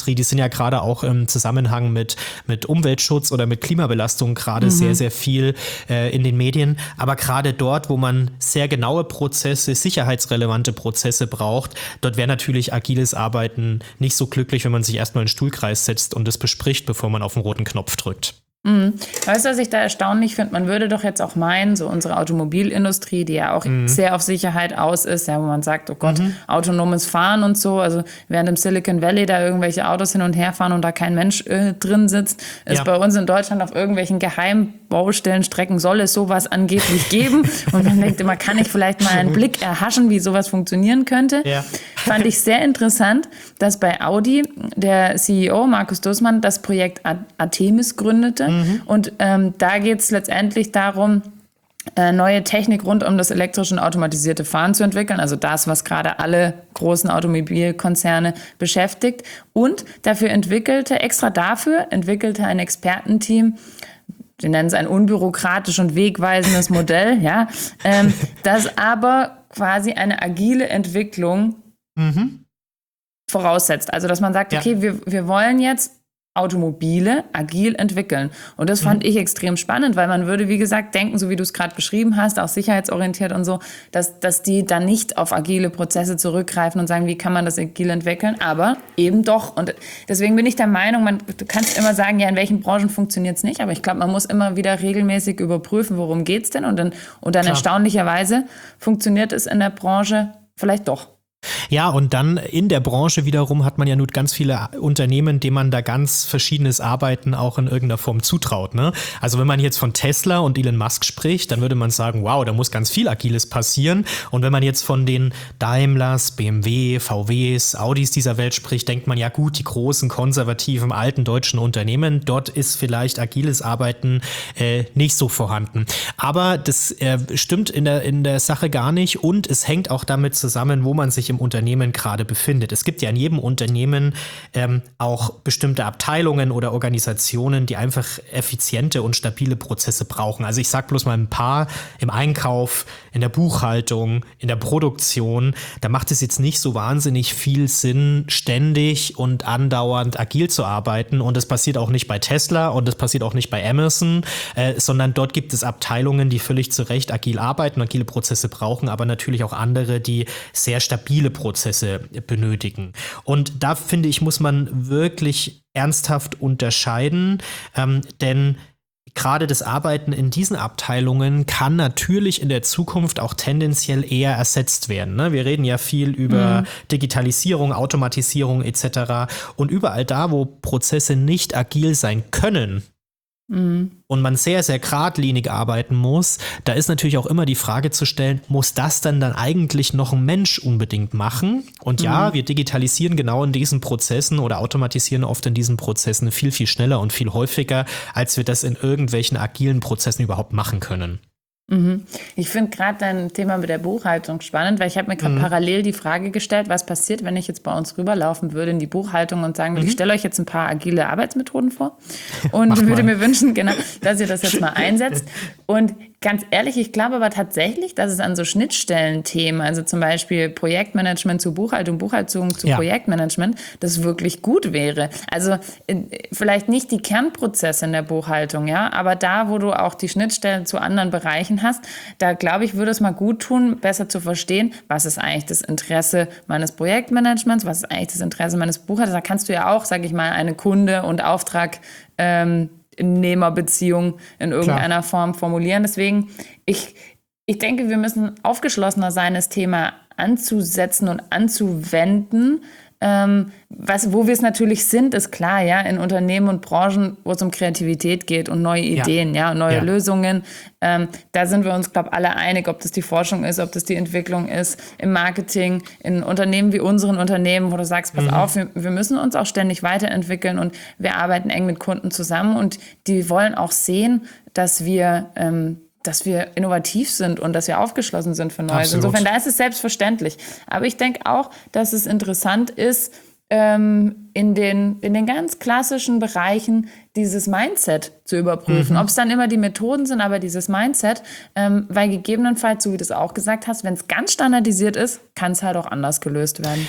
Automobilindustrie, die sind ja gerade auch im Zusammenhang mit, mit Umweltschutz oder mit Klimabelastung gerade mhm. sehr, sehr viel äh, in den Medien. Aber gerade dort, wo man sehr genaue Prozesse, sicherheitsrelevante Prozesse braucht, dort wäre natürlich agiles Arbeiten nicht so glücklich, wenn man sich erstmal in den Stuhlkreis setzt und es bespricht, bevor man auf den roten Knopf drückt. Mhm. Weißt du, was ich da erstaunlich finde? Man würde doch jetzt auch meinen, so unsere Automobilindustrie, die ja auch mhm. sehr auf Sicherheit aus ist, ja, wo man sagt, oh Gott, mhm. autonomes Fahren und so, also während im Silicon Valley da irgendwelche Autos hin und her fahren und da kein Mensch äh, drin sitzt, ist ja. bei uns in Deutschland auf irgendwelchen Geheimbaustellenstrecken soll es sowas angeblich geben. Und man denkt immer, kann ich vielleicht mal einen Blick erhaschen, wie sowas funktionieren könnte? Ja. Fand ich sehr interessant, dass bei Audi der C E O Markus Dußmann das Projekt Artemis gründete. Mhm. Und ähm, da geht es letztendlich darum, äh, neue Technik rund um das elektrische und automatisierte Fahren zu entwickeln. Also das, was gerade alle großen Automobilkonzerne beschäftigt. Und dafür entwickelte, extra dafür entwickelte ein Expertenteam, wir nennen es ein unbürokratisch und wegweisendes Modell, ja, ähm, das aber quasi eine agile Entwicklung mhm. voraussetzt. Also dass man sagt, ja. okay, wir, wir wollen jetzt Automobile agil entwickeln. Und das fand mhm. ich extrem spannend, weil man würde, wie gesagt, denken, so wie du es gerade beschrieben hast, auch sicherheitsorientiert und so, dass, dass die dann nicht auf agile Prozesse zurückgreifen und sagen, wie kann man das agil entwickeln, aber eben doch. Und deswegen bin ich der Meinung, man, du kannst immer sagen, ja, in welchen Branchen funktioniert es nicht, aber ich glaube, man muss immer wieder regelmäßig überprüfen, worum geht's denn? Und dann, und dann Klar. erstaunlicherweise funktioniert es in der Branche vielleicht doch. Ja, und dann in der Branche wiederum hat man ja nun ganz viele Unternehmen, denen man da ganz verschiedenes Arbeiten auch in irgendeiner Form zutraut, ne? Also wenn man jetzt von Tesla und Elon Musk spricht, dann würde man sagen, wow, da muss ganz viel Agiles passieren. Und wenn man jetzt von den Daimlers, B M W, V Ws, Audis dieser Welt spricht, denkt man, ja gut, die großen, konservativen, alten deutschen Unternehmen, dort ist vielleicht agiles Arbeiten äh, nicht so vorhanden. Aber das äh, stimmt in der, in der Sache gar nicht und es hängt auch damit zusammen, wo man sich im Unternehmen gerade befindet. Es gibt ja in jedem Unternehmen ähm, auch bestimmte Abteilungen oder Organisationen, die einfach effiziente und stabile Prozesse brauchen. Also ich sage bloß mal ein paar: im Einkauf, in der Buchhaltung, in der Produktion. Da macht es jetzt nicht so wahnsinnig viel Sinn, ständig und andauernd agil zu arbeiten. Und das passiert auch nicht bei Tesla und das passiert auch nicht bei Amazon, äh, sondern dort gibt es Abteilungen, die völlig zu Recht agil arbeiten, agile Prozesse brauchen, aber natürlich auch andere, die sehr stabile Prozesse benötigen. Und da finde ich, muss man wirklich ernsthaft unterscheiden, ähm, denn gerade das Arbeiten in diesen Abteilungen kann natürlich in der Zukunft auch tendenziell eher ersetzt werden, ne? Wir reden ja viel über mhm. Digitalisierung, Automatisierung et cetera. Und überall da, wo Prozesse nicht agil sein können, mhm. und man sehr, sehr geradlinig arbeiten muss, da ist natürlich auch immer die Frage zu stellen, muss das denn dann eigentlich noch ein Mensch unbedingt machen? Und ja, mhm. wir digitalisieren genau in diesen Prozessen oder automatisieren oft in diesen Prozessen viel, viel schneller und viel häufiger, als wir das in irgendwelchen agilen Prozessen überhaupt machen können. Mhm. Ich finde gerade dein Thema mit der Buchhaltung spannend, weil ich habe mir gerade mhm. parallel die Frage gestellt, was passiert, wenn ich jetzt bei uns rüberlaufen würde in die Buchhaltung und sagen würde, mhm. ich stelle euch jetzt ein paar agile Arbeitsmethoden vor und Mach würde mal. mir wünschen, genau, dass ihr das jetzt mal einsetzt. Und ganz ehrlich, ich glaube aber tatsächlich, dass es an so Schnittstellenthemen, also zum Beispiel Projektmanagement zu Buchhaltung, Buchhaltung zu ja. Projektmanagement, das wirklich gut wäre. Also vielleicht nicht die Kernprozesse in der Buchhaltung, ja, aber da, wo du auch die Schnittstellen zu anderen Bereichen hast, da glaube ich, würde es mal gut tun, besser zu verstehen, was ist eigentlich das Interesse meines Projektmanagements, was ist eigentlich das Interesse meines Buchhalters. Da kannst du ja auch, sage ich mal, eine Kunde- und Auftrag ähm, Nehmerbeziehung in irgendeiner Klar. Form formulieren. Deswegen, ich, ich denke, wir müssen aufgeschlossener sein, das Thema anzusetzen und anzuwenden. Ähm, was, wo wir es natürlich sind, ist klar, ja, in Unternehmen und Branchen, wo es um Kreativität geht und neue Ideen, ja, ja neue ja. Lösungen. Ähm, da sind wir uns, glaube ich, alle einig, ob das die Forschung ist, ob das die Entwicklung ist, im Marketing, in Unternehmen wie unseren Unternehmen, wo du sagst, pass mhm. auf, wir, wir müssen uns auch ständig weiterentwickeln und wir arbeiten eng mit Kunden zusammen und die wollen auch sehen, dass wir ähm, dass wir innovativ sind und dass wir aufgeschlossen sind für Neues. Absolut. Insofern, da ist es selbstverständlich. Aber ich denke auch, dass es interessant ist, ähm, in den, in den ganz klassischen Bereichen dieses Mindset zu überprüfen. Mhm. Ob es dann immer die Methoden sind, aber dieses Mindset, ähm, weil gegebenenfalls, so wie du es auch gesagt hast, wenn es ganz standardisiert ist, kann es halt auch anders gelöst werden.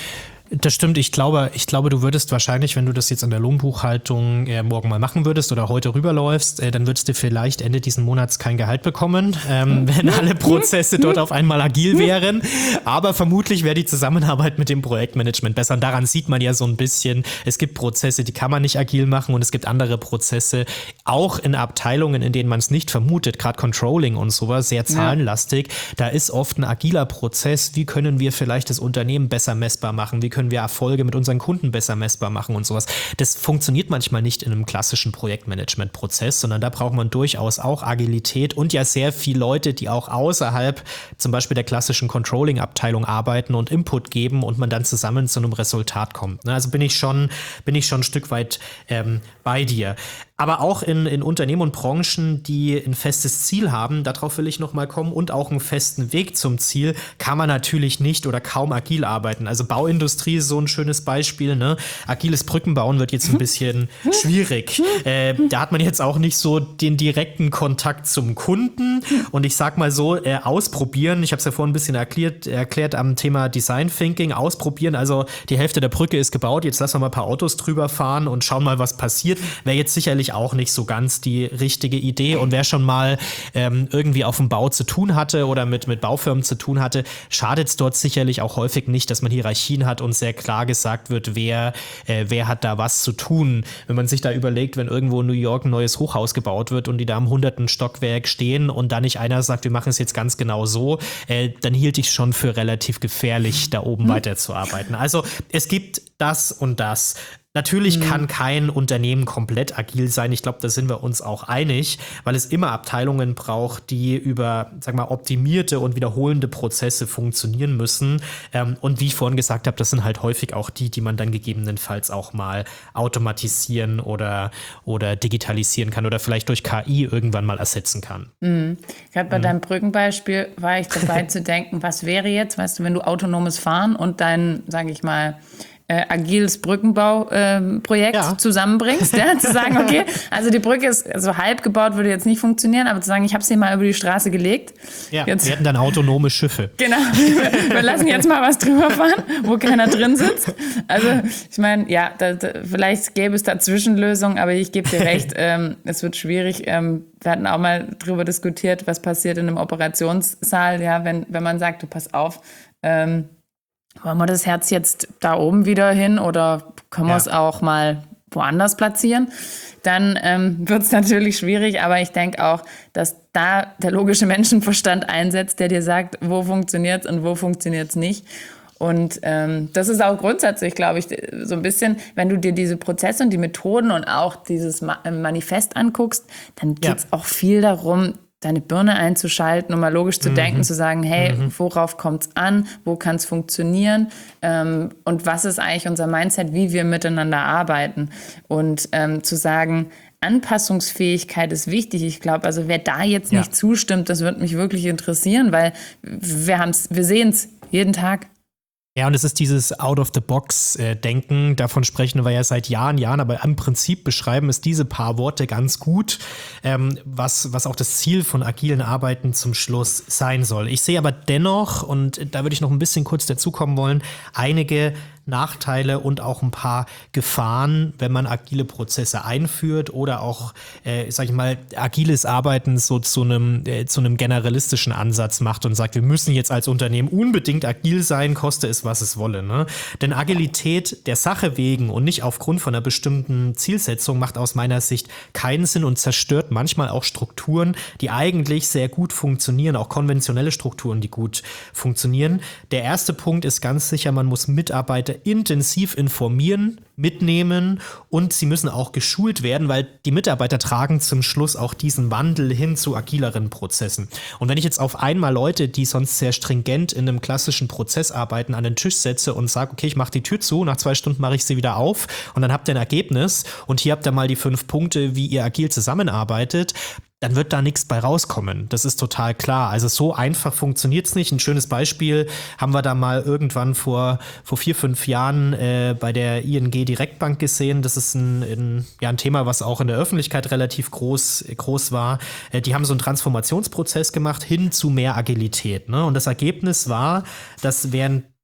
Das stimmt. Ich glaube, ich glaube, du würdest wahrscheinlich, wenn du das jetzt an der Lohnbuchhaltung äh, morgen mal machen würdest oder heute rüberläufst, äh, dann würdest du vielleicht Ende diesen Monats kein Gehalt bekommen, ähm, wenn alle Prozesse dort auf einmal agil wären. Aber vermutlich wäre die Zusammenarbeit mit dem Projektmanagement besser. Und daran sieht man ja so ein bisschen, es gibt Prozesse, die kann man nicht agil machen und es gibt andere Prozesse, auch in Abteilungen, in denen man es nicht vermutet, gerade Controlling und sowas, sehr zahlenlastig. Ja. Da ist oft ein agiler Prozess. Wie können wir vielleicht das Unternehmen besser messbar machen? Wie können wir Erfolge mit unseren Kunden besser messbar machen und sowas. Das funktioniert manchmal nicht in einem klassischen Projektmanagement-Prozess, sondern da braucht man durchaus auch Agilität und ja sehr viele Leute, die auch außerhalb zum Beispiel der klassischen Controlling-Abteilung arbeiten und Input geben und man dann zusammen zu einem Resultat kommt. Also bin ich schon, bin ich schon ein Stück weit ähm, bei dir. Aber auch in, in Unternehmen und Branchen, die ein festes Ziel haben, darauf will ich nochmal kommen, und auch einen festen Weg zum Ziel, kann man natürlich nicht oder kaum agil arbeiten. Also Bauindustrie ist so ein schönes Beispiel. Ne? Agiles Brückenbauen wird jetzt ein bisschen schwierig. Äh, da hat man jetzt auch nicht so den direkten Kontakt zum Kunden. Und ich sag mal so, äh, ausprobieren, ich habe es ja vorhin ein bisschen erklärt, erklärt am Thema Design Thinking, ausprobieren, also die Hälfte der Brücke ist gebaut, jetzt lassen wir mal ein paar Autos drüber fahren und schauen mal, was passiert. Wäre jetzt sicherlich auch nicht so ganz die richtige Idee, und wer schon mal ähm, irgendwie auf dem Bau zu tun hatte oder mit, mit Baufirmen zu tun hatte, schadet es dort sicherlich auch häufig nicht, dass man Hierarchien hat und sehr klar gesagt wird, wer, äh, wer hat da was zu tun. Wenn man sich da überlegt, wenn irgendwo in New York ein neues Hochhaus gebaut wird und die da am hunderten Stockwerk stehen und da nicht einer sagt, wir machen es jetzt ganz genau so, äh, dann hielt ich es schon für relativ gefährlich, da oben mhm. weiterzuarbeiten. Also es gibt das und das. Natürlich kann kein Unternehmen komplett agil sein. Ich glaube, da sind wir uns auch einig, weil es immer Abteilungen braucht, die über, sag mal, optimierte und wiederholende Prozesse funktionieren müssen. Ähm, und wie ich vorhin gesagt habe, das sind halt häufig auch die, die man dann gegebenenfalls auch mal automatisieren oder, oder digitalisieren kann oder vielleicht durch K I irgendwann mal ersetzen kann. Mhm. Gerade bei mhm. deinem Brückenbeispiel war ich dabei zu denken, was wäre jetzt, weißt du, wenn du autonomes Fahren und dein, sage ich mal, Äh, agiles Brückenbauprojekt äh, ja. zusammenbringst, ja, zu sagen, okay, also die Brücke ist also halb gebaut, würde jetzt nicht funktionieren, aber zu sagen, ich habe sie mal über die Straße gelegt. Ja, jetzt, wir hätten dann autonome Schiffe. Genau, wir, wir lassen jetzt mal was drüber fahren, wo keiner drin sitzt. Also ich meine, ja, da, da, vielleicht gäbe es da Zwischenlösungen, aber ich gebe dir recht, ähm, es wird schwierig. Ähm, wir hatten auch mal drüber diskutiert, was passiert in einem Operationssaal, ja, wenn, wenn man sagt, du pass auf, ähm, wollen wir das Herz jetzt da oben wieder hin oder können wir ja. es auch mal woanders platzieren? Dann ähm, wird es natürlich schwierig, aber ich denke auch, dass da der logische Menschenverstand einsetzt, der dir sagt, wo funktioniert es und wo funktioniert es nicht. Und ähm, das ist auch grundsätzlich, glaube ich, so ein bisschen, wenn du dir diese Prozesse und die Methoden und auch dieses Ma- Manifest anguckst, dann geht es ja. auch viel darum, deine Birne einzuschalten, um mal logisch zu mhm. denken, zu sagen, hey, mhm. worauf kommt es an, wo kann es funktionieren ähm, und was ist eigentlich unser Mindset, wie wir miteinander arbeiten, und ähm, zu sagen, Anpassungsfähigkeit ist wichtig. Ich glaube, also wer da jetzt ja. nicht zustimmt, das wird mich wirklich interessieren, weil wir haben's, wir sehen es jeden Tag. Ja, und es ist dieses Out-of-the-Box-Denken, davon sprechen wir ja seit Jahren, Jahren, aber im Prinzip beschreiben es diese paar Worte ganz gut, ähm, was, was auch das Ziel von agilen Arbeiten zum Schluss sein soll. Ich sehe aber dennoch, und da würde ich noch ein bisschen kurz dazukommen wollen, einige Nachteile und auch ein paar Gefahren, wenn man agile Prozesse einführt oder auch, äh, sag ich mal, agiles Arbeiten so zu einem, äh, zu einem generalistischen Ansatz macht und sagt, wir müssen jetzt als Unternehmen unbedingt agil sein, koste es, was es wolle. Ne? Denn Agilität der Sache wegen und nicht aufgrund von einer bestimmten Zielsetzung macht aus meiner Sicht keinen Sinn und zerstört manchmal auch Strukturen, die eigentlich sehr gut funktionieren, auch konventionelle Strukturen, die gut funktionieren. Der erste Punkt ist ganz sicher, man muss Mitarbeiter intensiv informieren, mitnehmen, und sie müssen auch geschult werden, weil die Mitarbeiter tragen zum Schluss auch diesen Wandel hin zu agileren Prozessen. Und wenn ich jetzt auf einmal Leute, die sonst sehr stringent in einem klassischen Prozess arbeiten, an den Tisch setze und sage, okay, ich mache die Tür zu, nach zwei Stunden mache ich sie wieder auf und dann habt ihr ein Ergebnis und hier habt ihr mal die fünf Punkte, wie ihr agil zusammenarbeitet, dann wird da nichts bei rauskommen. Das ist total klar. Also so einfach funktioniert es nicht. Ein schönes Beispiel haben wir da mal irgendwann vor, vor vier, fünf Jahren äh, bei der I N G Direktbank gesehen. Das ist ein, ein, ja, ein Thema, was auch in der Öffentlichkeit relativ groß, groß war. Äh, die haben so einen Transformationsprozess gemacht hin zu mehr Agilität. Ne? Und das Ergebnis war, dass während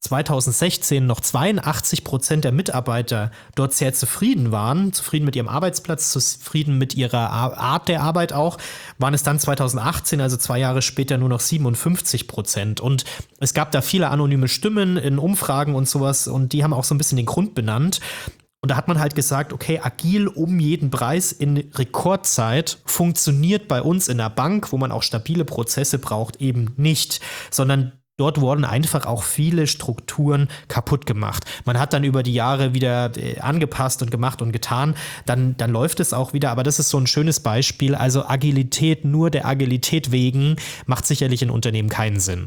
zweitausendsechzehn noch zweiundachtzig Prozent der Mitarbeiter dort sehr zufrieden waren, zufrieden mit ihrem Arbeitsplatz, zufrieden mit ihrer Art der Arbeit auch, waren es dann zweitausendachtzehn, also zwei Jahre später, nur noch siebenundfünfzig Prozent. Und es gab da viele anonyme Stimmen in Umfragen und sowas und die haben auch so ein bisschen den Grund benannt. Und da hat man halt gesagt, okay, agil um jeden Preis in Rekordzeit funktioniert bei uns in der Bank, wo man auch stabile Prozesse braucht, eben nicht, sondern dort wurden einfach auch viele Strukturen kaputt gemacht. Man hat dann über die Jahre wieder äh, angepasst und gemacht und getan. Dann, dann läuft es auch wieder. Aber das ist so ein schönes Beispiel. Also Agilität nur der Agilität wegen macht sicherlich in Unternehmen keinen Sinn.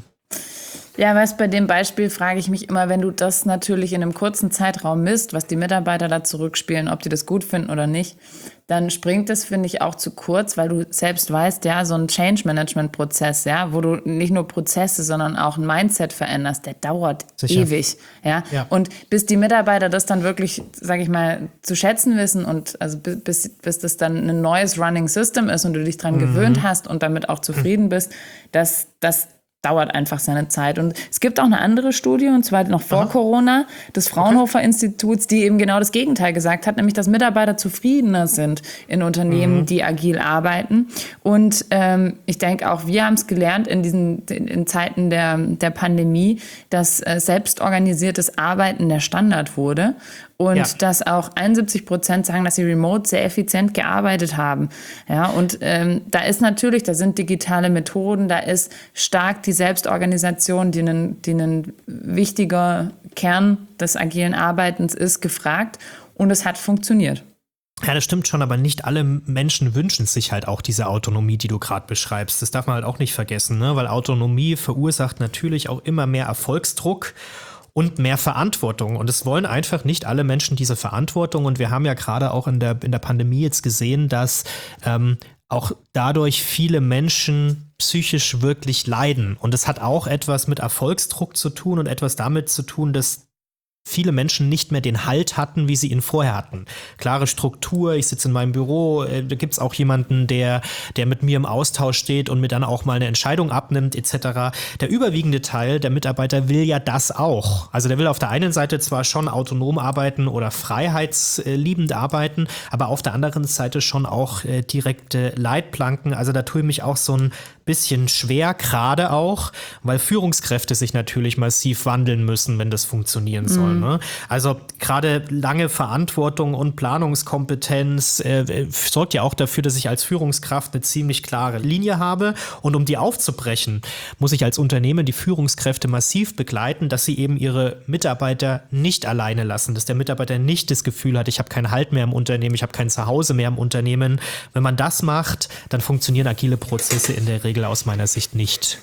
Ja, weißt, bei dem Beispiel frage ich mich immer, wenn du das natürlich in einem kurzen Zeitraum misst, was die Mitarbeiter da zurückspielen, ob die das gut finden oder nicht, dann springt das, finde ich, auch zu kurz, weil du selbst weißt, ja, so ein Change-Management-Prozess, ja, wo du nicht nur Prozesse, sondern auch ein Mindset veränderst, der dauert Sicher. ewig, ja? ja. Und bis die Mitarbeiter das dann wirklich, sage ich mal, zu schätzen wissen und also bis, bis das dann ein neues Running System ist und du dich dran mhm. gewöhnt hast und damit auch zufrieden bist, dass das dauert einfach seine Zeit. Und es gibt auch eine andere Studie, und zwar noch vor Aha. Corona, des Fraunhofer-Instituts, die eben genau das Gegenteil gesagt hat, nämlich, dass Mitarbeiter zufriedener sind in Unternehmen, mhm. die agil arbeiten. Und ähm, ich denke, auch wir haben es gelernt in diesen in, in Zeiten der, der Pandemie, dass äh, selbstorganisiertes Arbeiten der Standard wurde. Und ja. dass auch einundsiebzig Prozent sagen, dass sie remote sehr effizient gearbeitet haben. Ja, und ähm, da ist natürlich, da sind digitale Methoden, da ist stark die Selbstorganisation, die ein, die ein wichtiger Kern des agilen Arbeitens ist, gefragt. Und es hat funktioniert. Ja, das stimmt schon, aber nicht alle Menschen wünschen sich halt auch diese Autonomie, die du gerade beschreibst. Das darf man halt auch nicht vergessen, ne? Weil Autonomie verursacht natürlich auch immer mehr Erfolgsdruck und mehr Verantwortung. Und es wollen einfach nicht alle Menschen diese Verantwortung. Und wir haben ja gerade auch in der, in der Pandemie jetzt gesehen, dass ähm, auch dadurch viele Menschen psychisch wirklich leiden. Und es hat auch etwas mit Erfolgsdruck zu tun und etwas damit zu tun, dass viele Menschen nicht mehr den Halt hatten, wie sie ihn vorher hatten. Klare Struktur, ich sitze in meinem Büro, äh, da gibt es auch jemanden, der, der mit mir im Austausch steht und mir dann auch mal eine Entscheidung abnimmt, et cetera. Der überwiegende Teil der Mitarbeiter will ja das auch. Also der will auf der einen Seite zwar schon autonom arbeiten oder freiheitsliebend arbeiten, aber auf der anderen Seite schon auch äh, direkte Leitplanken. Also da tue ich mich auch so ein bisschen schwer, gerade auch, weil Führungskräfte sich natürlich massiv wandeln müssen, wenn das funktionieren soll. Mhm. Ne? Also gerade lange Verantwortung und Planungskompetenz äh, sorgt ja auch dafür, dass ich als Führungskraft eine ziemlich klare Linie habe. Und um die aufzubrechen, muss ich als Unternehmen die Führungskräfte massiv begleiten, dass sie eben ihre Mitarbeiter nicht alleine lassen, dass der Mitarbeiter nicht das Gefühl hat, ich habe keinen Halt mehr im Unternehmen, ich habe kein Zuhause mehr im Unternehmen. Wenn man das macht, dann funktionieren agile Prozesse in der Regel aus meiner Sicht nicht.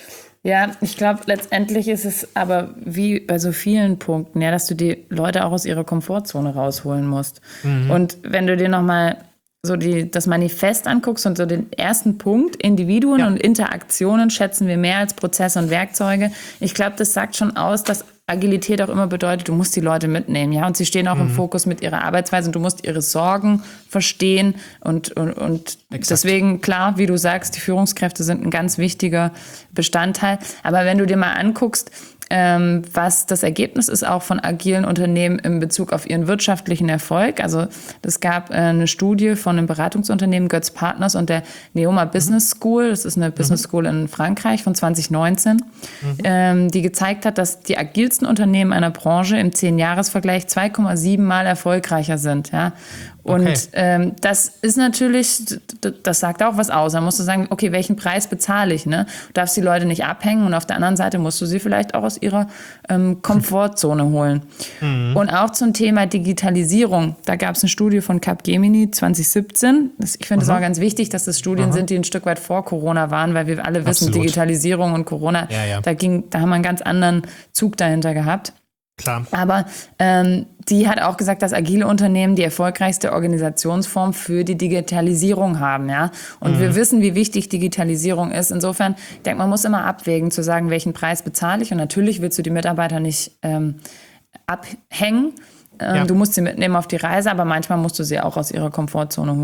Ja, ich glaube, letztendlich ist es aber wie bei so vielen Punkten, ja, dass du die Leute auch aus ihrer Komfortzone rausholen musst. Mhm. Und wenn du dir nochmal so die, das Manifest anguckst und so den ersten Punkt, Individuen ja. und Interaktionen schätzen wir mehr als Prozesse und Werkzeuge. Ich glaube, das sagt schon aus, dass Agilität auch immer bedeutet, du musst die Leute mitnehmen, ja, und sie stehen auch mhm. im Fokus mit ihrer Arbeitsweise und du musst ihre Sorgen verstehen und, und, und deswegen, klar, wie du sagst, die Führungskräfte sind ein ganz wichtiger Bestandteil, aber wenn du dir mal anguckst, ähm, was das Ergebnis ist auch von agilen Unternehmen in Bezug auf ihren wirtschaftlichen Erfolg. Also es gab äh, eine Studie von einem Beratungsunternehmen Götz Partners und der Neoma Business School, das ist eine mhm. Business School in Frankreich von zwanzig neunzehn, mhm. ähm, die gezeigt hat, dass die agilsten Unternehmen einer Branche im zehn-Jahres-Vergleich zwei Komma sieben Mal erfolgreicher sind. Ja? Und okay. ähm, das ist natürlich, das sagt auch was aus. Da musst du sagen, okay, welchen Preis bezahle ich? Ne? Du darfst die Leute nicht abhängen und auf der anderen Seite musst du sie vielleicht auch aus ihrer ähm, Komfortzone holen. Mhm. Und auch zum Thema Digitalisierung. Da gab es eine Studie von Capgemini zwanzig siebzehn. Das, ich finde es auch ganz wichtig, dass das Studien Aha. sind, die ein Stück weit vor Corona waren, weil wir alle wissen, Absolut. Digitalisierung und Corona, ja, ja. Da, ging, da haben wir einen ganz anderen Zug dahinter gehabt. Klar. Aber ähm, die hat auch gesagt, dass agile Unternehmen die erfolgreichste Organisationsform für die Digitalisierung haben. Ja? Und mhm. wir wissen, wie wichtig Digitalisierung ist. Insofern, ich denke, man muss immer abwägen, zu sagen, welchen Preis bezahle ich. Und natürlich willst du die Mitarbeiter nicht ähm, abhängen. Ähm, ja. Du musst sie mitnehmen auf die Reise, aber manchmal musst du sie auch aus ihrer Komfortzone holen.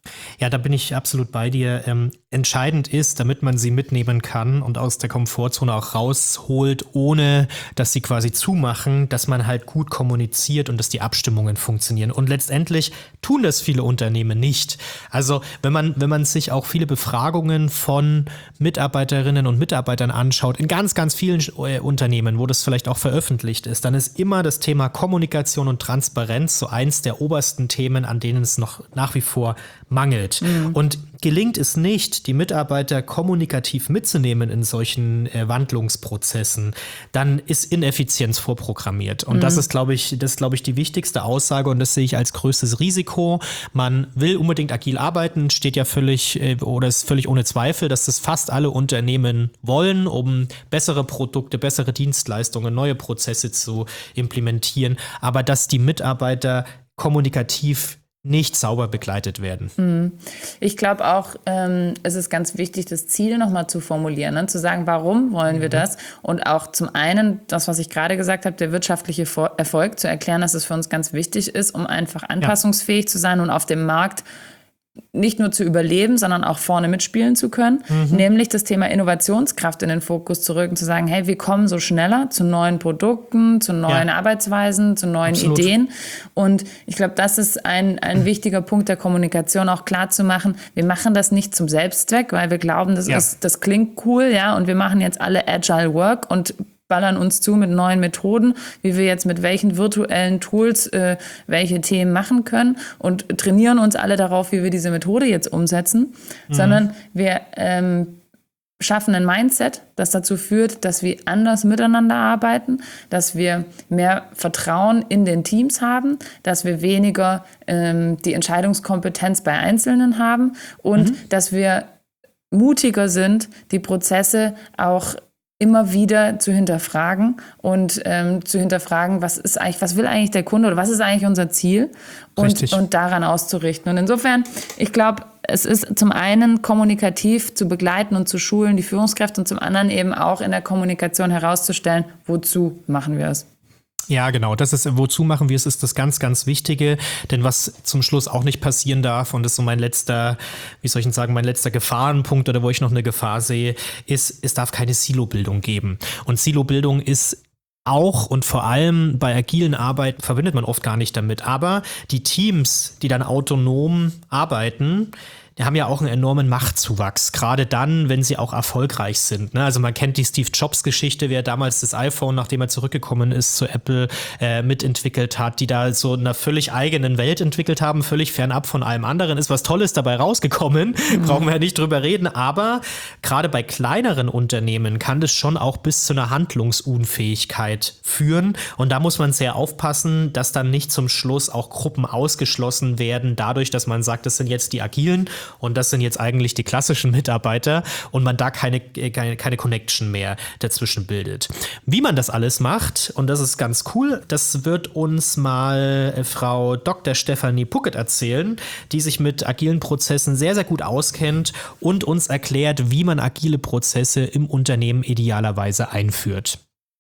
Ja, da bin ich absolut bei dir. Ähm, entscheidend ist, damit man sie mitnehmen kann und aus der Komfortzone auch rausholt, ohne dass sie quasi zumachen, dass man halt gut kommuniziert und dass die Abstimmungen funktionieren. Und letztendlich tun das viele Unternehmen nicht. Also wenn man, wenn man sich auch viele Befragungen von Mitarbeiterinnen und Mitarbeitern anschaut, in ganz, ganz vielen äh, Unternehmen, wo das vielleicht auch veröffentlicht ist, dann ist immer das Thema Kommunikation und Transparenz so eins der obersten Themen, an denen es noch nach wie vor mangelt. Mhm. Und gelingt es nicht, die Mitarbeiter kommunikativ mitzunehmen in solchen äh, Wandlungsprozessen, dann ist Ineffizienz vorprogrammiert. Und mhm. das ist, glaube ich, das ist, glaube ich, die wichtigste Aussage und das sehe ich als größtes Risiko. Man will unbedingt agil arbeiten, steht ja völlig äh, oder ist völlig ohne Zweifel, dass das fast alle Unternehmen wollen, um bessere Produkte, bessere Dienstleistungen, neue Prozesse zu implementieren. Aber dass die Mitarbeiter kommunikativ nicht sauber begleitet werden. Ich glaube auch, ähm, es ist ganz wichtig, das Ziel nochmal zu formulieren, ne? Zu sagen, warum wollen mhm. wir das? Und auch zum einen, das, was ich gerade gesagt habe, der wirtschaftliche Erfolg, zu erklären, dass es für uns ganz wichtig ist, um einfach anpassungsfähig ja. zu sein und auf dem Markt nicht nur zu überleben, sondern auch vorne mitspielen zu können, mhm. nämlich das Thema Innovationskraft in den Fokus zu rücken, zu sagen, hey, wir kommen so schneller zu neuen Produkten, zu neuen ja. Arbeitsweisen, zu neuen Absolut. Ideen. Und ich glaube, das ist ein, ein mhm. wichtiger Punkt der Kommunikation, auch klar zu machen, wir machen das nicht zum Selbstzweck, weil wir glauben, das, ja. ist, das klingt cool, ja, und wir machen jetzt alle Agile Work und ballern uns zu mit neuen Methoden, wie wir jetzt mit welchen virtuellen Tools äh, welche Themen machen können und trainieren uns alle darauf, wie wir diese Methode jetzt umsetzen, mhm. sondern wir ähm, schaffen ein Mindset, das dazu führt, dass wir anders miteinander arbeiten, dass wir mehr Vertrauen in den Teams haben, dass wir weniger ähm, die Entscheidungskompetenz bei Einzelnen haben und mhm. dass wir mutiger sind, die Prozesse auch immer wieder zu hinterfragen und ähm, zu hinterfragen, was ist eigentlich, was will eigentlich der Kunde oder was ist eigentlich unser Ziel und, und daran auszurichten. Und insofern, ich glaube, es ist zum einen kommunikativ zu begleiten und zu schulen, die Führungskräfte, und zum anderen eben auch in der Kommunikation herauszustellen, wozu machen wir es. Ja, genau. Das ist, wozu machen wir es, ist das ganz, ganz Wichtige. Denn was zum Schluss auch nicht passieren darf, und das ist so mein letzter, wie soll ich denn sagen, mein letzter Gefahrenpunkt oder wo ich noch eine Gefahr sehe, ist, es darf keine Silobildung geben. Und Silobildung ist auch und vor allem bei agilen Arbeiten verbindet man oft gar nicht damit. Aber die Teams, die dann autonom arbeiten, die haben ja auch einen enormen Machtzuwachs, gerade dann, wenn sie auch erfolgreich sind. Ne? Also man kennt die Steve Jobs-Geschichte, wer damals das iPhone, nachdem er zurückgekommen ist, zu Apple äh, mitentwickelt hat, die da so in einer völlig eigenen Welt entwickelt haben, völlig fernab von allem anderen. Ist was Tolles dabei rausgekommen, mhm. brauchen wir ja nicht drüber reden. Aber gerade bei kleineren Unternehmen kann das schon auch bis zu einer Handlungsunfähigkeit führen. Und da muss man sehr aufpassen, dass dann nicht zum Schluss auch Gruppen ausgeschlossen werden, dadurch, dass man sagt, das sind jetzt die Agilen und das sind jetzt eigentlich die klassischen Mitarbeiter und man da keine, keine, keine Connection mehr dazwischen bildet. Wie man das alles macht, und das ist ganz cool, das wird uns mal Frau Doktor Stefanie Puckett erzählen, die sich mit agilen Prozessen sehr, sehr gut auskennt und uns erklärt, wie man agile Prozesse im Unternehmen idealerweise einführt.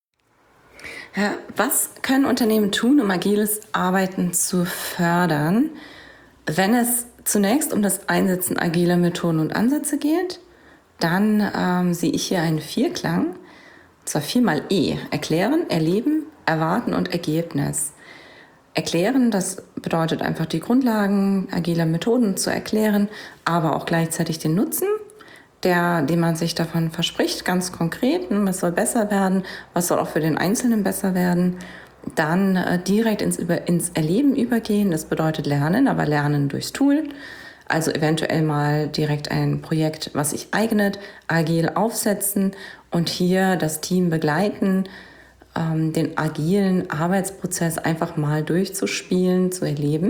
Ja, was können Unternehmen tun, um agiles Arbeiten zu fördern, wenn es zunächst um das Einsetzen agiler Methoden und Ansätze geht? Dann ähm, sehe ich hier einen Vierklang, und zwar viermal E. Erklären, erleben, erwarten und Ergebnis. Erklären, das bedeutet einfach die Grundlagen agiler Methoden zu erklären, aber auch gleichzeitig den Nutzen, der, den man sich davon verspricht, ganz konkret. Was soll besser werden, was soll auch für den Einzelnen besser werden. Dann äh, direkt ins, über, ins Erleben übergehen, das bedeutet Lernen, aber Lernen durchs Tool. Also eventuell mal direkt ein Projekt, was sich eignet, agil aufsetzen und hier das Team begleiten, ähm, den agilen Arbeitsprozess einfach mal durchzuspielen, zu erleben.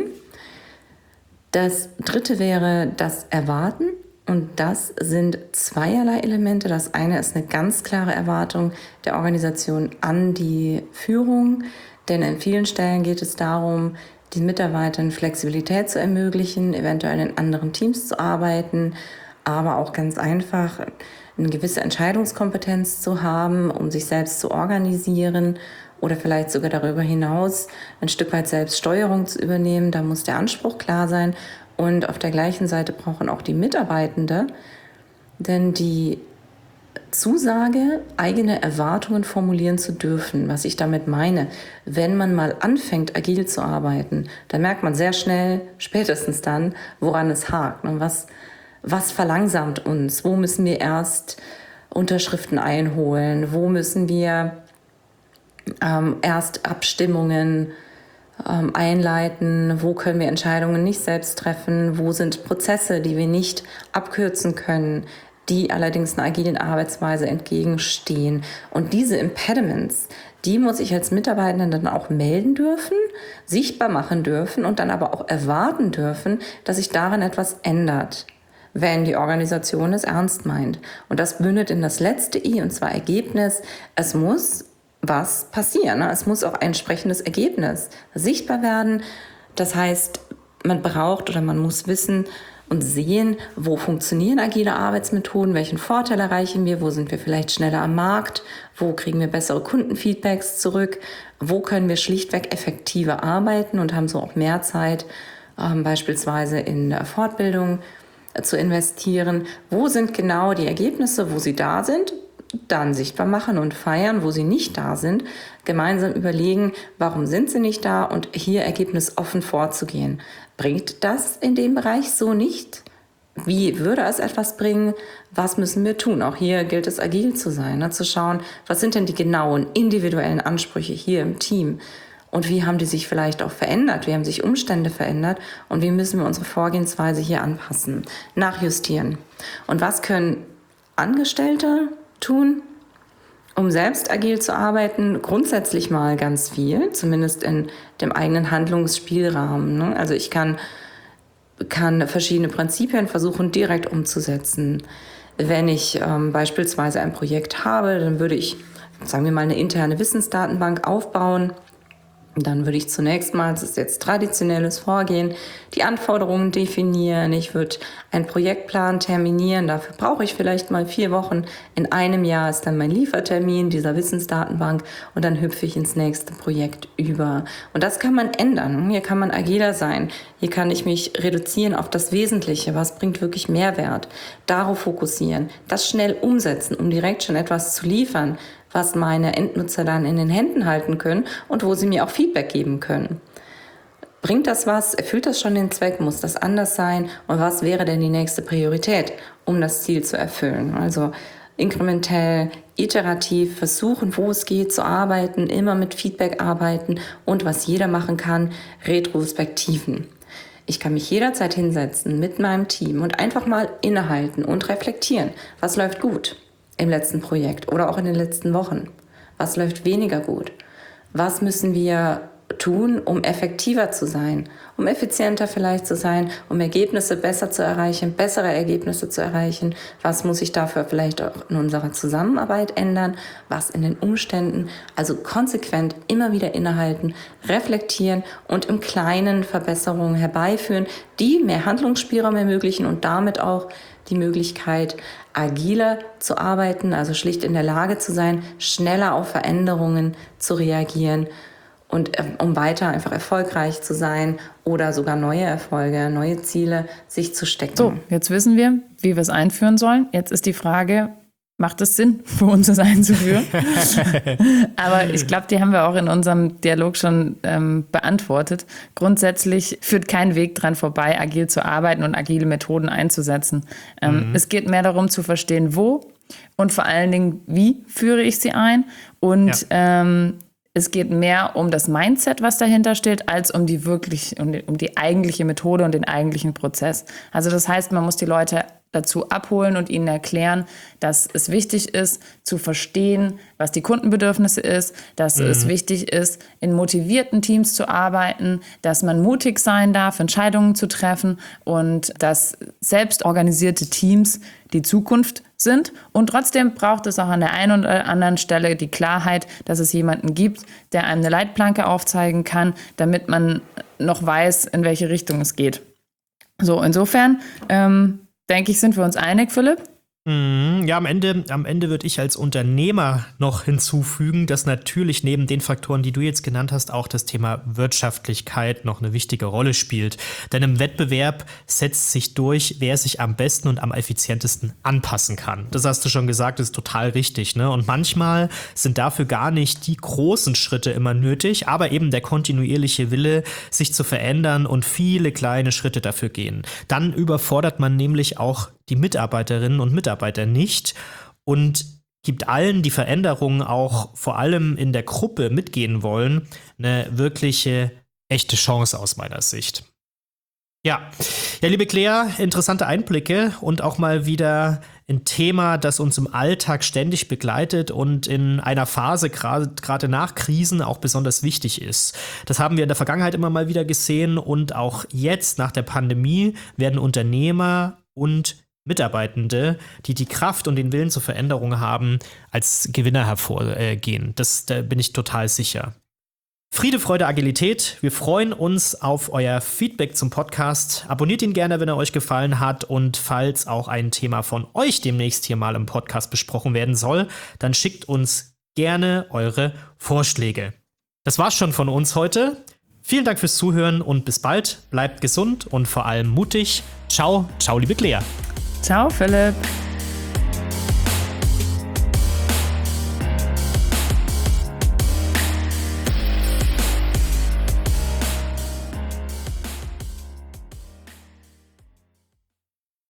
Das dritte wäre das Erwarten. Und das sind zweierlei Elemente. Das eine ist eine ganz klare Erwartung der Organisation an die Führung, denn in vielen Stellen geht es darum, den Mitarbeitern Flexibilität zu ermöglichen, eventuell in anderen Teams zu arbeiten, aber auch ganz einfach eine gewisse Entscheidungskompetenz zu haben, um sich selbst zu organisieren oder vielleicht sogar darüber hinaus ein Stück weit selbst Steuerung zu übernehmen. Da muss der Anspruch klar sein. Und auf der gleichen Seite brauchen auch die Mitarbeitende, denn die Zusage, eigene Erwartungen formulieren zu dürfen, was ich damit meine. Wenn man mal anfängt, agil zu arbeiten, dann merkt man sehr schnell, spätestens dann, woran es hakt. Und was, was verlangsamt uns? Wo müssen wir erst Unterschriften einholen? Wo müssen wir ähm, erst Abstimmungen ähm, einleiten? Wo können wir Entscheidungen nicht selbst treffen? Wo sind Prozesse, die wir nicht abkürzen können, die allerdings einer agilen Arbeitsweise entgegenstehen? Und diese Impediments, die muss ich als Mitarbeitende dann auch melden dürfen, sichtbar machen dürfen und dann aber auch erwarten dürfen, dass sich daran etwas ändert, wenn die Organisation es ernst meint. Und das mündet in das letzte I, und zwar Ergebnis. Es muss was passieren. Es muss auch ein entsprechendes Ergebnis sichtbar werden. Das heißt, man braucht oder man muss wissen und sehen, wo funktionieren agile Arbeitsmethoden, welchen Vorteil erreichen wir, wo sind wir vielleicht schneller am Markt, wo kriegen wir bessere Kundenfeedbacks zurück, wo können wir schlichtweg effektiver arbeiten und haben so auch mehr Zeit, ähm, beispielsweise in der Fortbildung äh, zu investieren. Wo sind genau die Ergebnisse, wo sie da sind, dann sichtbar machen und feiern, wo sie nicht da sind, gemeinsam überlegen, warum sind sie nicht da und hier ergebnisoffen vorzugehen. Bringt das in dem Bereich so nicht? Wie würde es etwas bringen? Was müssen wir tun? Auch hier gilt es, agil zu sein, ne? Zu schauen, was sind denn die genauen, individuellen Ansprüche hier im Team? Und wie haben die sich vielleicht auch verändert? Wie haben sich Umstände verändert? Und wie müssen wir unsere Vorgehensweise hier anpassen, nachjustieren? Und was können Angestellte tun, um selbst agil zu arbeiten? Grundsätzlich mal ganz viel, zumindest in dem eigenen Handlungsspielrahmen, ne? Also ich kann, kann verschiedene Prinzipien versuchen, direkt umzusetzen. Wenn ich ähm, beispielsweise ein Projekt habe, dann würde ich, sagen wir mal, eine interne Wissensdatenbank aufbauen. Dann würde ich zunächst mal, das ist jetzt traditionelles Vorgehen, die Anforderungen definieren. Ich würde einen Projektplan terminieren. Dafür brauche ich vielleicht mal vier Wochen. In einem Jahr ist dann mein Liefertermin dieser Wissensdatenbank und dann hüpfe ich ins nächste Projekt über. Und das kann man ändern. Hier kann man agiler sein. Hier kann ich mich reduzieren auf das Wesentliche. Was bringt wirklich Mehrwert? Darauf fokussieren. Das schnell umsetzen, um direkt schon etwas zu liefern, was meine Endnutzer dann in den Händen halten können und wo sie mir auch Feedback geben können. Bringt das was? Erfüllt das schon den Zweck? Muss das anders sein? Und was wäre denn die nächste Priorität, um das Ziel zu erfüllen? Also inkrementell, iterativ versuchen, wo es geht, zu arbeiten, immer mit Feedback arbeiten und was jeder machen kann, Retrospektiven. Ich kann mich jederzeit hinsetzen mit meinem Team und einfach mal innehalten und reflektieren. Was läuft gut im letzten Projekt oder auch in den letzten Wochen? Was läuft weniger gut? Was müssen wir tun, um effektiver zu sein, um effizienter vielleicht zu sein, um Ergebnisse besser zu erreichen, bessere Ergebnisse zu erreichen? Was muss ich dafür vielleicht auch in unserer Zusammenarbeit ändern? Was in den Umständen? Also konsequent immer wieder innehalten, reflektieren und im Kleinen Verbesserungen herbeiführen, die mehr Handlungsspielraum ermöglichen und damit auch die Möglichkeit, agiler zu arbeiten, also schlicht in der Lage zu sein, schneller auf Veränderungen zu reagieren und äh, um weiter einfach erfolgreich zu sein oder sogar neue Erfolge, neue Ziele sich zu stecken. So, jetzt wissen wir, wie wir es einführen sollen. Jetzt ist die Frage, macht es Sinn, für uns das einzuführen? Aber ich glaube, die haben wir auch in unserem Dialog schon ähm, beantwortet. Grundsätzlich führt kein Weg dran vorbei, agil zu arbeiten und agile Methoden einzusetzen. Ähm, mhm. Es geht mehr darum zu verstehen, wo und vor allen Dingen, wie führe ich sie ein. Und ja. ähm, es geht mehr um das Mindset, was dahinter steht, als um die wirklich, um die, um die eigentliche Methode und den eigentlichen Prozess. Also das heißt, man muss die Leute dazu abholen und ihnen erklären, dass es wichtig ist, zu verstehen, was die Kundenbedürfnisse ist, dass mhm. es wichtig ist, in motivierten Teams zu arbeiten, dass man mutig sein darf, Entscheidungen zu treffen und dass selbstorganisierte Teams die Zukunft sind. Und trotzdem braucht es auch an der einen oder anderen Stelle die Klarheit, dass es jemanden gibt, der einem eine Leitplanke aufzeigen kann, damit man noch weiß, in welche Richtung es geht. So, insofern ähm, denke ich, sind wir uns einig, Philipp? Ja, am Ende, am Ende würde ich als Unternehmer noch hinzufügen, dass natürlich neben den Faktoren, die du jetzt genannt hast, auch das Thema Wirtschaftlichkeit noch eine wichtige Rolle spielt. Denn im Wettbewerb setzt sich durch, wer sich am besten und am effizientesten anpassen kann. Das hast du schon gesagt, das ist total richtig, ne? Und manchmal sind dafür gar nicht die großen Schritte immer nötig, aber eben der kontinuierliche Wille, sich zu verändern und viele kleine Schritte dafür gehen. Dann überfordert man nämlich auch die Mitarbeiterinnen und Mitarbeiter nicht und gibt allen, die Veränderungen auch vor allem in der Gruppe mitgehen wollen, eine wirkliche, echte Chance aus meiner Sicht. Ja, ja, liebe Claire, interessante Einblicke und auch mal wieder ein Thema, das uns im Alltag ständig begleitet und in einer Phase gerade nach Krisen auch besonders wichtig ist. Das haben wir in der Vergangenheit immer mal wieder gesehen und auch jetzt nach der Pandemie werden Unternehmer und Mitarbeitende, die die Kraft und den Willen zur Veränderung haben, als Gewinner hervorgehen. Das, da bin ich total sicher. Friede, Freude, Agilität. Wir freuen uns auf euer Feedback zum Podcast. Abonniert ihn gerne, wenn er euch gefallen hat. Und falls auch ein Thema von euch demnächst hier mal im Podcast besprochen werden soll, dann schickt uns gerne eure Vorschläge. Das war's schon von uns heute. Vielen Dank fürs Zuhören und bis bald. Bleibt gesund und vor allem mutig. Ciao, ciao, liebe Claire. Ciao, Philipp.